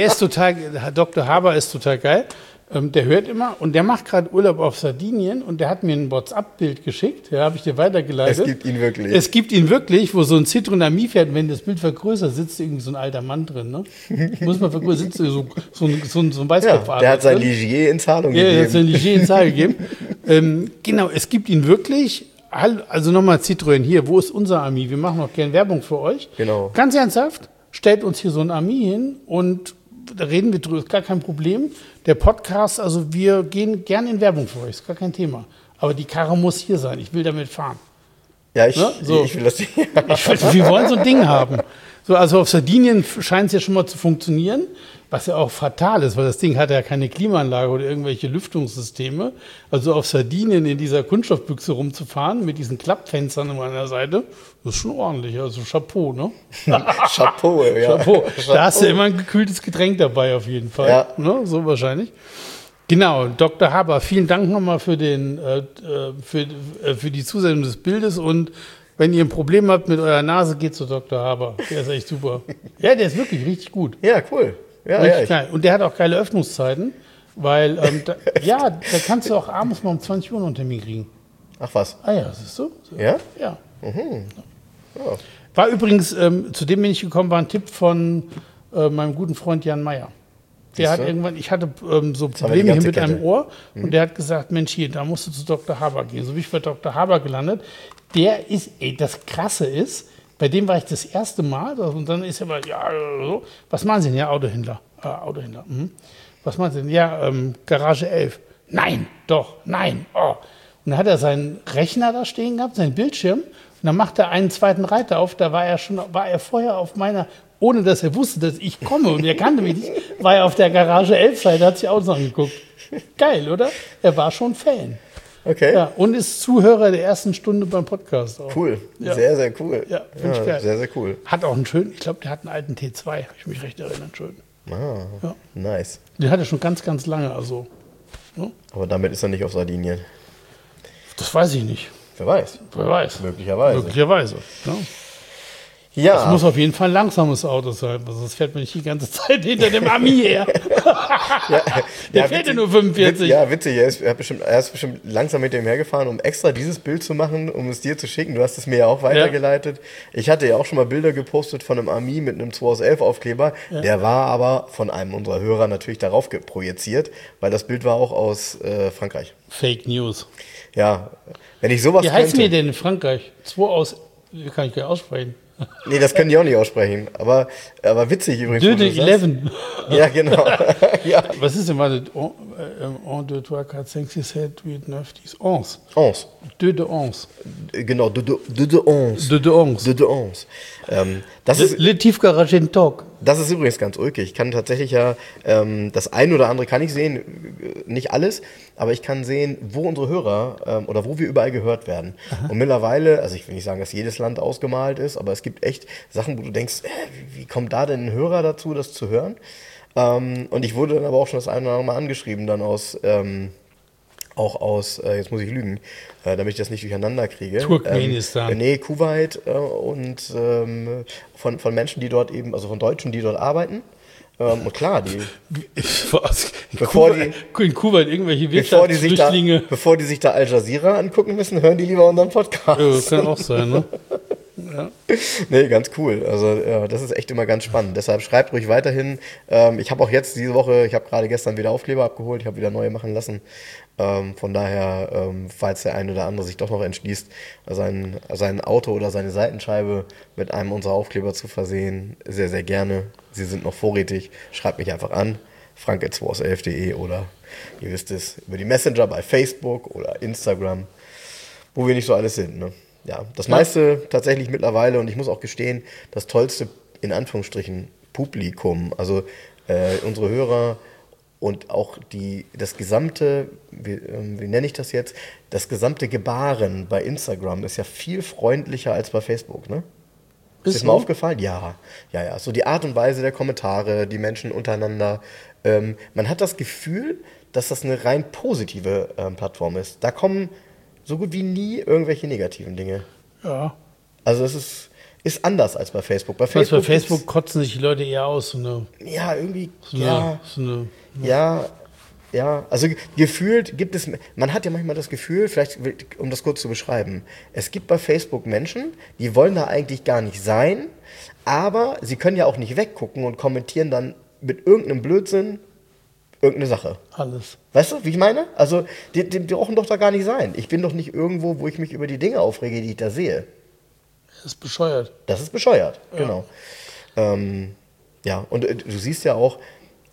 Dr. Haber ist total geil. Der hört immer und der macht gerade Urlaub auf Sardinien und der hat mir ein WhatsApp-Bild geschickt, habe ich dir weitergeleitet. Es gibt ihn wirklich. Es gibt ihn wirklich, wo so ein Citroën Ami fährt, wenn das Bild vergrößert, sitzt irgendwie so ein alter Mann drin. Ne? Muss man vergrößern, sitzt so ein Weißkopf. Ja, der hat sein Ligier in Zahlung gegeben. Ja, der hat sein Ligier in Zahlung gegeben. Genau, es gibt ihn wirklich. Also nochmal Citroën hier, wo ist unser Ami? Wir machen auch gerne Werbung für euch. Genau. Ganz ernsthaft, stellt uns hier so ein Ami hin und da reden wir drüber, ist gar kein Problem. Der Podcast, also wir gehen gerne in Werbung für euch, ist gar kein Thema. Aber die Karre muss hier sein, ich will damit fahren. Ja, ich will das nicht. Wir wollen so ein Ding haben. So, also auf Sardinien scheint es ja schon mal zu funktionieren, was ja auch fatal ist, weil das Ding hat ja keine Klimaanlage oder irgendwelche Lüftungssysteme. Also auf Sardinien in dieser Kunststoffbüchse rumzufahren mit diesen Klappfenstern an meiner Seite, das ist schon ordentlich. Also Chapeau, ne? Chapeau, ja. Chapeau. Da hast du immer ein gekühltes Getränk dabei auf jeden Fall. Ja. Ne? So wahrscheinlich. Genau, Dr. Haber, vielen Dank nochmal für die Zusendung des Bildes und wenn ihr ein Problem habt mit eurer Nase, geht zu Dr. Haber. Der ist echt super. Ja, der ist wirklich richtig gut. Ja, cool. Ja, richtig geil. Und der hat auch geile Öffnungszeiten, weil da kannst du auch abends mal um 20 Uhr noch einen Termin kriegen. Ach was. Ah ja, siehst du? So. Ja? Ja. Mhm. Ja. War übrigens, zu dem bin ich gekommen, war ein Tipp von meinem guten Freund Jan Meyer. Der hat irgendwann, ich hatte so Probleme hier mit einem Ohr und der hat gesagt, Mensch, hier, da musst du zu Dr. Haber gehen. So bin ich bei Dr. Haber gelandet. Der ist, das Krasse ist, bei dem war ich das erste Mal und dann ist er mal, ja, so, was machen Sie denn? Ja, Autohändler. Autohändler. Was machen Sie denn? Ja, Garage 11. Nein, doch, nein. Oh. Und dann hat er seinen Rechner da stehen gehabt, seinen Bildschirm und dann macht er einen zweiten Reiter auf, da war er vorher auf meiner, ohne dass er wusste, dass ich komme und er kannte mich nicht, war er auf der Garage 11-Seite, hat sich Autos angeguckt. Geil, oder? Er war schon Fan. Okay. Ja, und ist Zuhörer der ersten Stunde beim Podcast auch. Cool, ja. Sehr, sehr cool. Ja, finde ich geil. Sehr, sehr cool. Hat auch einen schönen, ich glaube, der hat einen alten T2, habe ich mich recht erinnern, schön. Ah, ja. Nice. Den hat er schon ganz, ganz lange, also. Ja. Aber damit ist er nicht auf Sardinien. Das weiß ich nicht. Wer weiß. Wer weiß. Möglicherweise. Ja. Ja. Das muss auf jeden Fall ein langsames Auto sein, sonst fährt man nicht die ganze Zeit hinter dem Ami her. Der fährt ja nur 45. Ja, witzig. Er ist bestimmt langsam mit dem hergefahren, um extra dieses Bild zu machen, um es dir zu schicken. Du hast es mir ja auch weitergeleitet. Ja. Ich hatte ja auch schon mal Bilder gepostet von einem Ami mit einem 2 aus 11 Aufkleber. Ja. Der war aber von einem unserer Hörer natürlich darauf projiziert, weil das Bild war auch aus Frankreich. Fake News. Ja, wenn ich sowas Wie heißt mir denn in Frankreich? 2 aus, kann ich gar nicht aussprechen. Nee, das können die auch nicht aussprechen. Aber witzig übrigens. 2 de 11. Ja, genau. Ja. Was ist denn mal das? 1, 2, 3, 4, 5, 6, 7, 8, 9, 10, 11. 11. 2 de 11. Genau, 2 de 11. 2 de 11. 2 de 11. Das ist Le Tiefgarage Talk. Das ist übrigens ganz ulkig. Ich kann tatsächlich ja, das ein oder andere kann ich sehen, nicht alles, aber ich kann sehen, wo unsere Hörer oder wo wir überall gehört werden. Aha. Und mittlerweile, also ich will nicht sagen, dass jedes Land ausgemalt ist, aber es gibt echt Sachen, wo du denkst, wie kommt da denn ein Hörer dazu, das zu hören? Und ich wurde dann aber auch schon das eine oder andere Mal angeschrieben, dann jetzt muss ich lügen, damit ich das nicht durcheinander kriege. Turkmenistan. Nee, Kuwait und von Menschen, die dort eben, also von Deutschen, die dort arbeiten. Und klar, in Kuwait irgendwelche Wirtschaftsflüchtlinge. Bevor die sich da Al Jazeera angucken müssen, hören die lieber unseren Podcast. Ja, das kann auch sein, ne? Ja. Nee, ganz cool. Also das ist echt immer ganz spannend. Deshalb schreibt ruhig weiterhin. Ich habe auch jetzt diese Woche, ich habe gerade gestern wieder Aufkleber abgeholt, ich habe wieder neue machen lassen. Von daher, falls der eine oder andere sich doch noch entschließt, sein Auto oder seine Seitenscheibe mit einem unserer Aufkleber zu versehen, sehr, sehr gerne. Sie sind noch vorrätig. Schreibt mich einfach an, frank@2aus11.de oder ihr wisst es, über die Messenger bei Facebook oder Instagram, wo wir nicht so alles sind, ne? Ja, das meiste tatsächlich mittlerweile, und ich muss auch gestehen, das tollste, in Anführungsstrichen, Publikum, also unsere Hörer und auch das gesamte, wie nenne ich das jetzt, das gesamte Gebaren bei Instagram ist ja viel freundlicher als bei Facebook, ne? Ist dir mal aufgefallen? Ja. So die Art und Weise der Kommentare, die Menschen untereinander. Man hat das Gefühl, dass das eine rein positive Plattform ist. Da kommen so gut wie nie irgendwelche negativen Dinge. Ja. Also es ist anders als bei Facebook. Bei Facebook kotzen sich die Leute eher aus. Ja, irgendwie. Ja, also gefühlt gibt es, man hat ja manchmal das Gefühl, vielleicht um das kurz zu beschreiben, es gibt bei Facebook Menschen, die wollen da eigentlich gar nicht sein, aber sie können ja auch nicht weggucken und kommentieren dann mit irgendeinem Blödsinn irgendeine Sache. Alles. Weißt du, wie ich meine? Also, die brauchen doch da gar nicht sein. Ich bin doch nicht irgendwo, wo ich mich über die Dinge aufrege, die ich da sehe. Das ist bescheuert. Das ist bescheuert, ja. Genau. Ja, und du siehst ja auch,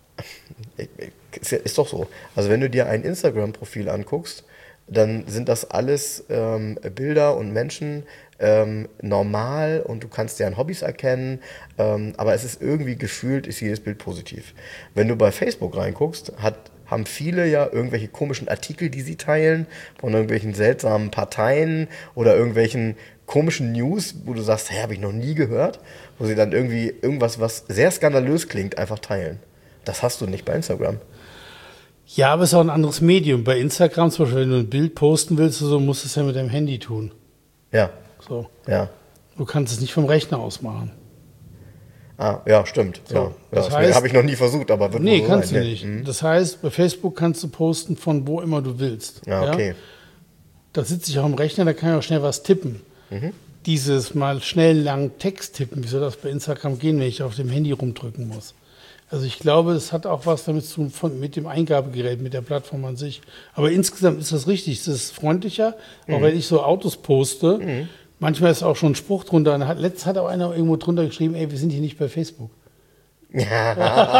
ist doch so, also wenn du dir ein Instagram-Profil anguckst, dann sind das alles Bilder und Menschen, normal, und du kannst deren Hobbys erkennen, aber es ist irgendwie gefühlt, ist jedes Bild positiv. Wenn du bei Facebook reinguckst, haben viele ja irgendwelche komischen Artikel, die sie teilen, von irgendwelchen seltsamen Parteien oder irgendwelchen komischen News, wo du sagst, habe ich noch nie gehört, wo sie dann irgendwie irgendwas, was sehr skandalös klingt, einfach teilen. Das hast du nicht bei Instagram. Ja, aber es ist auch ein anderes Medium. Bei Instagram zum Beispiel, wenn du ein Bild posten willst, so musst du es ja mit deinem Handy tun. Ja. So. Ja. Du kannst es nicht vom Rechner aus machen. Ah, ja, stimmt. So, ja. Das heißt, habe ich noch nie versucht, aber wird nee, wohl kannst sein. du nicht. Das heißt, bei Facebook kannst du posten von wo immer du willst. Ja, okay. Da sitze ich auch am Rechner, da kann ich auch schnell was tippen. Dieses mal schnell lang Text tippen, wie soll das bei Instagram gehen, wenn ich auf dem Handy rumdrücken muss? Also ich glaube, es hat auch was damit zu tun, mit dem Eingabegerät, mit der Plattform an sich. Aber insgesamt ist das richtig, es ist freundlicher, auch wenn ich so Autos poste. Manchmal ist auch schon ein Spruch drunter. Letztens hat auch einer irgendwo drunter geschrieben, ey, wir sind hier nicht bei Facebook. Ja,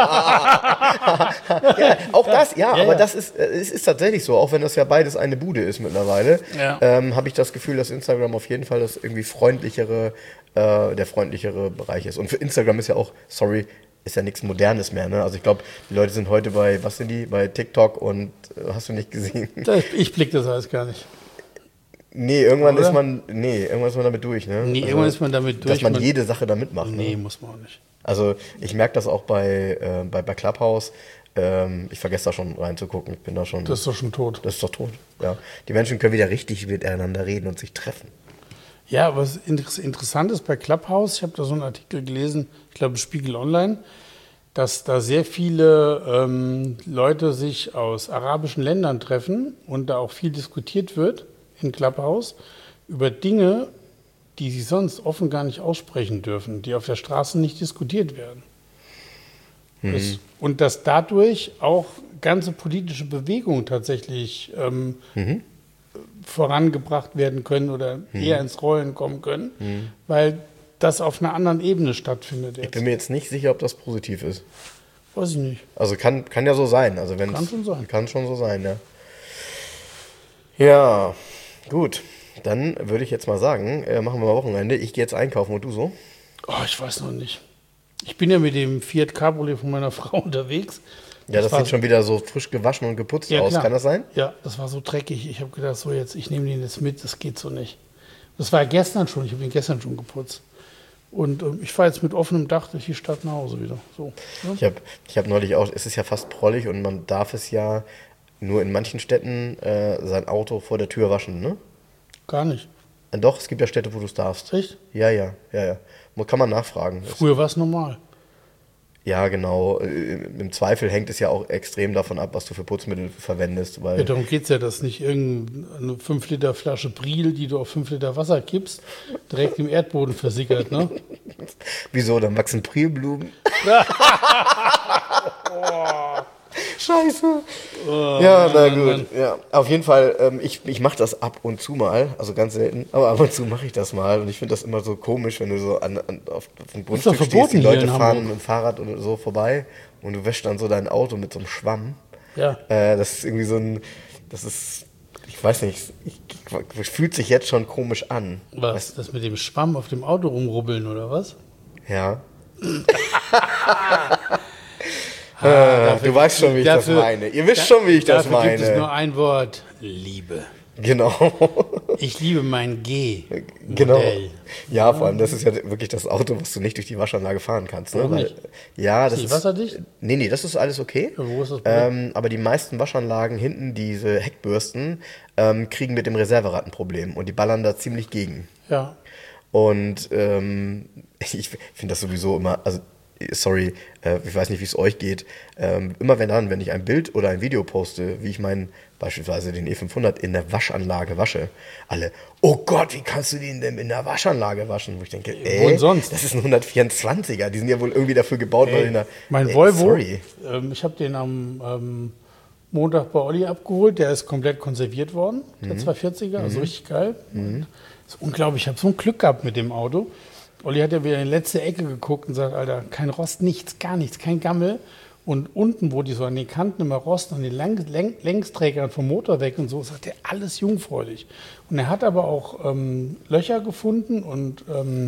auch das, aber das ist tatsächlich so, auch wenn das ja beides eine Bude ist mittlerweile, habe ich das Gefühl, dass Instagram auf jeden Fall das irgendwie der freundlichere Bereich ist. Und für Instagram ist ja auch, ist ja nichts Modernes mehr, ne? Also ich glaube, die Leute sind heute bei TikTok und hast du nicht gesehen? Ich blick das alles gar nicht. Nee, irgendwann ist man damit durch, ne? Nee, irgendwann ist man damit durch. Dass man jede Sache da mitmacht. Nee, ne? Muss man auch nicht. Also ich merke das auch bei Clubhouse. Ich vergesse da schon reinzugucken. Ich bin da schon. Das ist doch schon tot. Das ist doch tot, ja. Die Menschen können wieder richtig miteinander reden und sich treffen. Ja, was interessant ist bei Clubhouse, ich habe da so einen Artikel gelesen, ich glaube Spiegel Online, dass da sehr viele Leute sich aus arabischen Ländern treffen und da auch viel diskutiert wird in Clubhouse über Dinge, die sie sonst offen gar nicht aussprechen dürfen, die auf der Straße nicht diskutiert werden. Und dass dadurch auch ganze politische Bewegungen tatsächlich vorangebracht werden können oder eher ins Rollen kommen können, weil das auf einer anderen Ebene stattfindet. Jetzt. Ich bin mir jetzt nicht sicher, ob das positiv ist. Weiß ich nicht. Also kann ja so sein. Also kann schon sein. Kann schon so sein, ja. Ja, gut. Dann würde ich jetzt mal sagen, machen wir mal Wochenende. Ich gehe jetzt einkaufen und du so? Oh, ich weiß noch nicht. Ich bin ja mit dem Fiat Cabriolet von meiner Frau unterwegs. Ja, das sieht schon wieder so frisch gewaschen und geputzt aus. Klar. Kann das sein? Ja, das war so dreckig. Ich habe gedacht, so jetzt, ich nehme den jetzt mit, das geht so nicht. Das war gestern schon, ich habe den gestern schon geputzt. Und ich fahre jetzt mit offenem Dach durch die Stadt nach Hause wieder. So, ja. Ich hab neulich auch, es ist ja fast prollig und man darf es ja nur in manchen Städten sein Auto vor der Tür waschen, ne? Gar nicht. Doch, es gibt ja Städte, wo du es darfst. Echt? Ja. Kann man nachfragen. Früher war es normal. Ja, genau. Im Zweifel hängt es ja auch extrem davon ab, was du für Putzmittel verwendest. Weil Ja, darum geht es ja, dass nicht irgendeine 5 Liter Flasche Bril, die du auf 5 Liter Wasser kippst, direkt im Erdboden versickert, ne? Wieso? Dann wachsen Prilblumen. Scheiße. Ja, na gut. Ja, auf jeden Fall, ich mache das ab und zu mal, also ganz selten, aber ab und zu mache ich das mal. Und ich finde das immer so komisch, wenn du so auf dem Grundstück stehst, die Leute fahren mit dem Fahrrad oder so vorbei und du wäschst dann so dein Auto mit so einem Schwamm. Ja. Das ist irgendwie ich weiß nicht, fühlt sich jetzt schon komisch an. Was? Das mit dem Schwamm auf dem Auto rumrubbeln oder was? Ja. Du weißt schon, wie ich das meine. Ihr wisst schon, wie ich das meine. Dafür gibt es nur ein Wort: Liebe. Genau. Ich liebe mein G-Modell. Genau. Ja, vor allem, das ist ja wirklich das Auto, was du nicht durch die Waschanlage fahren kannst. Ne? Warum nicht? Ja, das ist die wasserdicht? Nee, das ist alles okay. Ja, wo ist das Problem? Aber die meisten Waschanlagen hinten, diese Heckbürsten, kriegen mit dem Reserverad ein Problem und die ballern da ziemlich gegen. Ja. Und ich finde das sowieso immer, also sorry, ich weiß nicht, wie es euch geht, immer wenn ich ein Bild oder ein Video poste, wie ich beispielsweise den E500 in der Waschanlage wasche, alle, oh Gott, wie kannst du den denn in der Waschanlage waschen? Wo ich denke, Wo sonst? Das ist ein 124er, die sind ja wohl irgendwie dafür gebaut, weil mein Volvo, ich habe den am Montag bei Olli abgeholt, der ist komplett konserviert worden, der 240er, also richtig geil. Das ist unglaublich, ich habe so ein Glück gehabt mit dem Auto. Olli hat ja wieder in die letzte Ecke geguckt und sagt, Alter, kein Rost, nichts, gar nichts, kein Gammel. Und unten, wo die so an den Kanten immer rosten, an den Längsträgern vom Motor weg und so, sagt er, alles jungfräulich. Und er hat aber auch Löcher gefunden und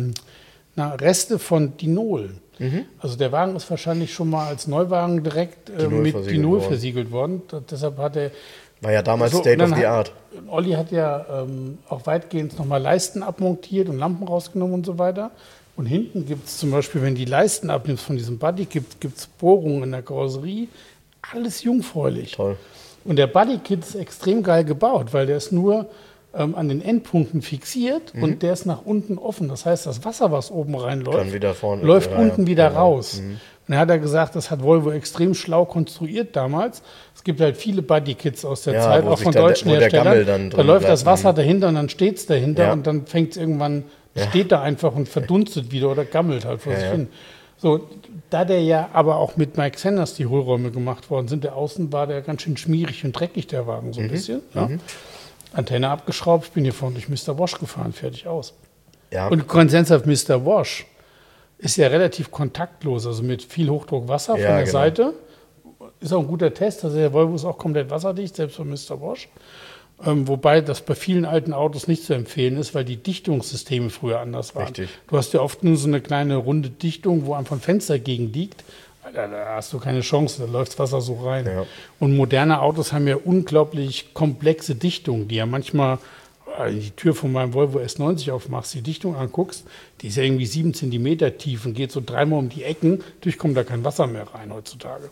Reste von Dinol. Also der Wagen ist wahrscheinlich schon mal als Neuwagen direkt mit Dinol versiegelt worden. Deshalb hat er... War ja damals State of the Art. Olli hat ja auch weitgehend nochmal Leisten abmontiert und Lampen rausgenommen und so weiter. Und hinten gibt es zum Beispiel, wenn die Leisten abnimmst von diesem Buddy, gibt es Bohrungen in der Karosserie. Alles jungfräulich. Toll. Und der Bodykit ist extrem geil gebaut, weil der ist nur an den Endpunkten fixiert und der ist nach unten offen. Das heißt, das Wasser, was oben reinläuft, läuft unten wieder raus. Und er hat gesagt, das hat Volvo extrem schlau konstruiert damals. Es gibt halt viele Bodykits aus der Zeit, auch von deutschen Herstellern. Da läuft das Wasser dahinter und dann steht es dahinter und dann fängt es irgendwann, steht da einfach und verdunstet wieder oder gammelt halt vor sich hin. So, da der ja aber auch mit Mike Sanders die Hohlräume gemacht worden sind, der Außen war der ganz schön schmierig und dreckig, der Wagen so ein bisschen. Ja. Antenne abgeschraubt, ich bin hier vorne durch Mr. Wash gefahren, fertig aus. Ja. Und Konsenshaft Mr. Wash ist ja relativ kontaktlos, also mit viel Hochdruckwasser von der Seite. Ist auch ein guter Test, also der Volvo ist auch komplett wasserdicht, selbst von Mr. Wash. Wobei das bei vielen alten Autos nicht zu empfehlen ist, weil die Dichtungssysteme früher anders waren. Richtig. Du hast ja oft nur so eine kleine runde Dichtung, wo einfach ein Fenster gegen liegt. Da hast du keine Chance, da läuft das Wasser so rein. Ja. Und moderne Autos haben ja unglaublich komplexe Dichtungen, die ja manchmal, die Tür von meinem Volvo S90 aufmachst, die Dichtung anguckst, die ist ja irgendwie 7 cm tief und geht so 3-mal um die Ecken, durch kommt da kein Wasser mehr rein heutzutage.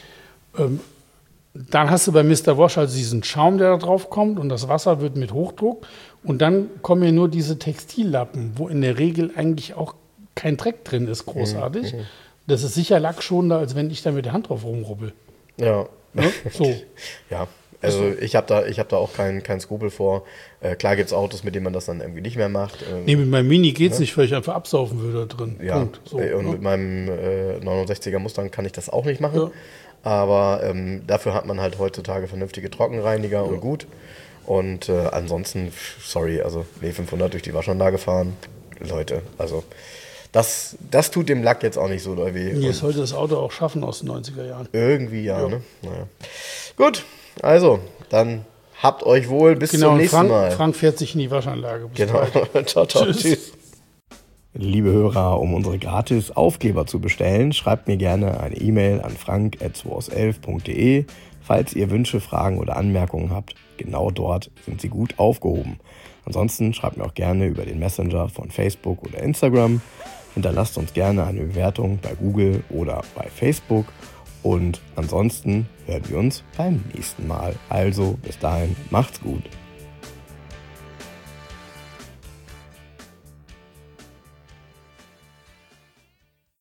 Dann hast du bei Mr. Wash also diesen Schaum, der da drauf kommt und das Wasser wird mit Hochdruck und dann kommen ja nur diese Textillappen, wo in der Regel eigentlich auch kein Dreck drin ist, großartig. Das ist sicher lackschonender, als wenn ich da mit der Hand drauf rumrubbel. Ja. Ne? So. Ja, also ich hab da auch kein Skrupel vor. Klar gibt es Autos, mit denen man das dann irgendwie nicht mehr macht. Nee, mit meinem Mini geht's nicht, weil ich einfach absaufen würde da drin. Ja, Punkt. So, und mit meinem 69er Mustang kann ich das auch nicht machen. Ja. Aber dafür hat man halt heutzutage vernünftige Trockenreiniger und gut. Und ansonsten, sorry, also E500 durch die Waschanlage fahren, Leute, also das tut dem Lack jetzt auch nicht so doll weh. Nee, sollte das Auto auch schaffen aus den 90er Jahren. Irgendwie ja, ne? Naja. Gut, also, dann habt euch wohl bis zum nächsten Mal. Frank fährt sich in die Waschanlage. Bis bald. Ciao, Tschüss. Liebe Hörer, um unsere gratis Aufkleber zu bestellen, schreibt mir gerne eine E-Mail an frank@2aus11.de. Falls ihr Wünsche, Fragen oder Anmerkungen habt, genau dort sind sie gut aufgehoben. Ansonsten schreibt mir auch gerne über den Messenger von Facebook oder Instagram. Hinterlasst uns gerne eine Bewertung bei Google oder bei Facebook. Und ansonsten hören wir uns beim nächsten Mal. Also bis dahin, macht's gut.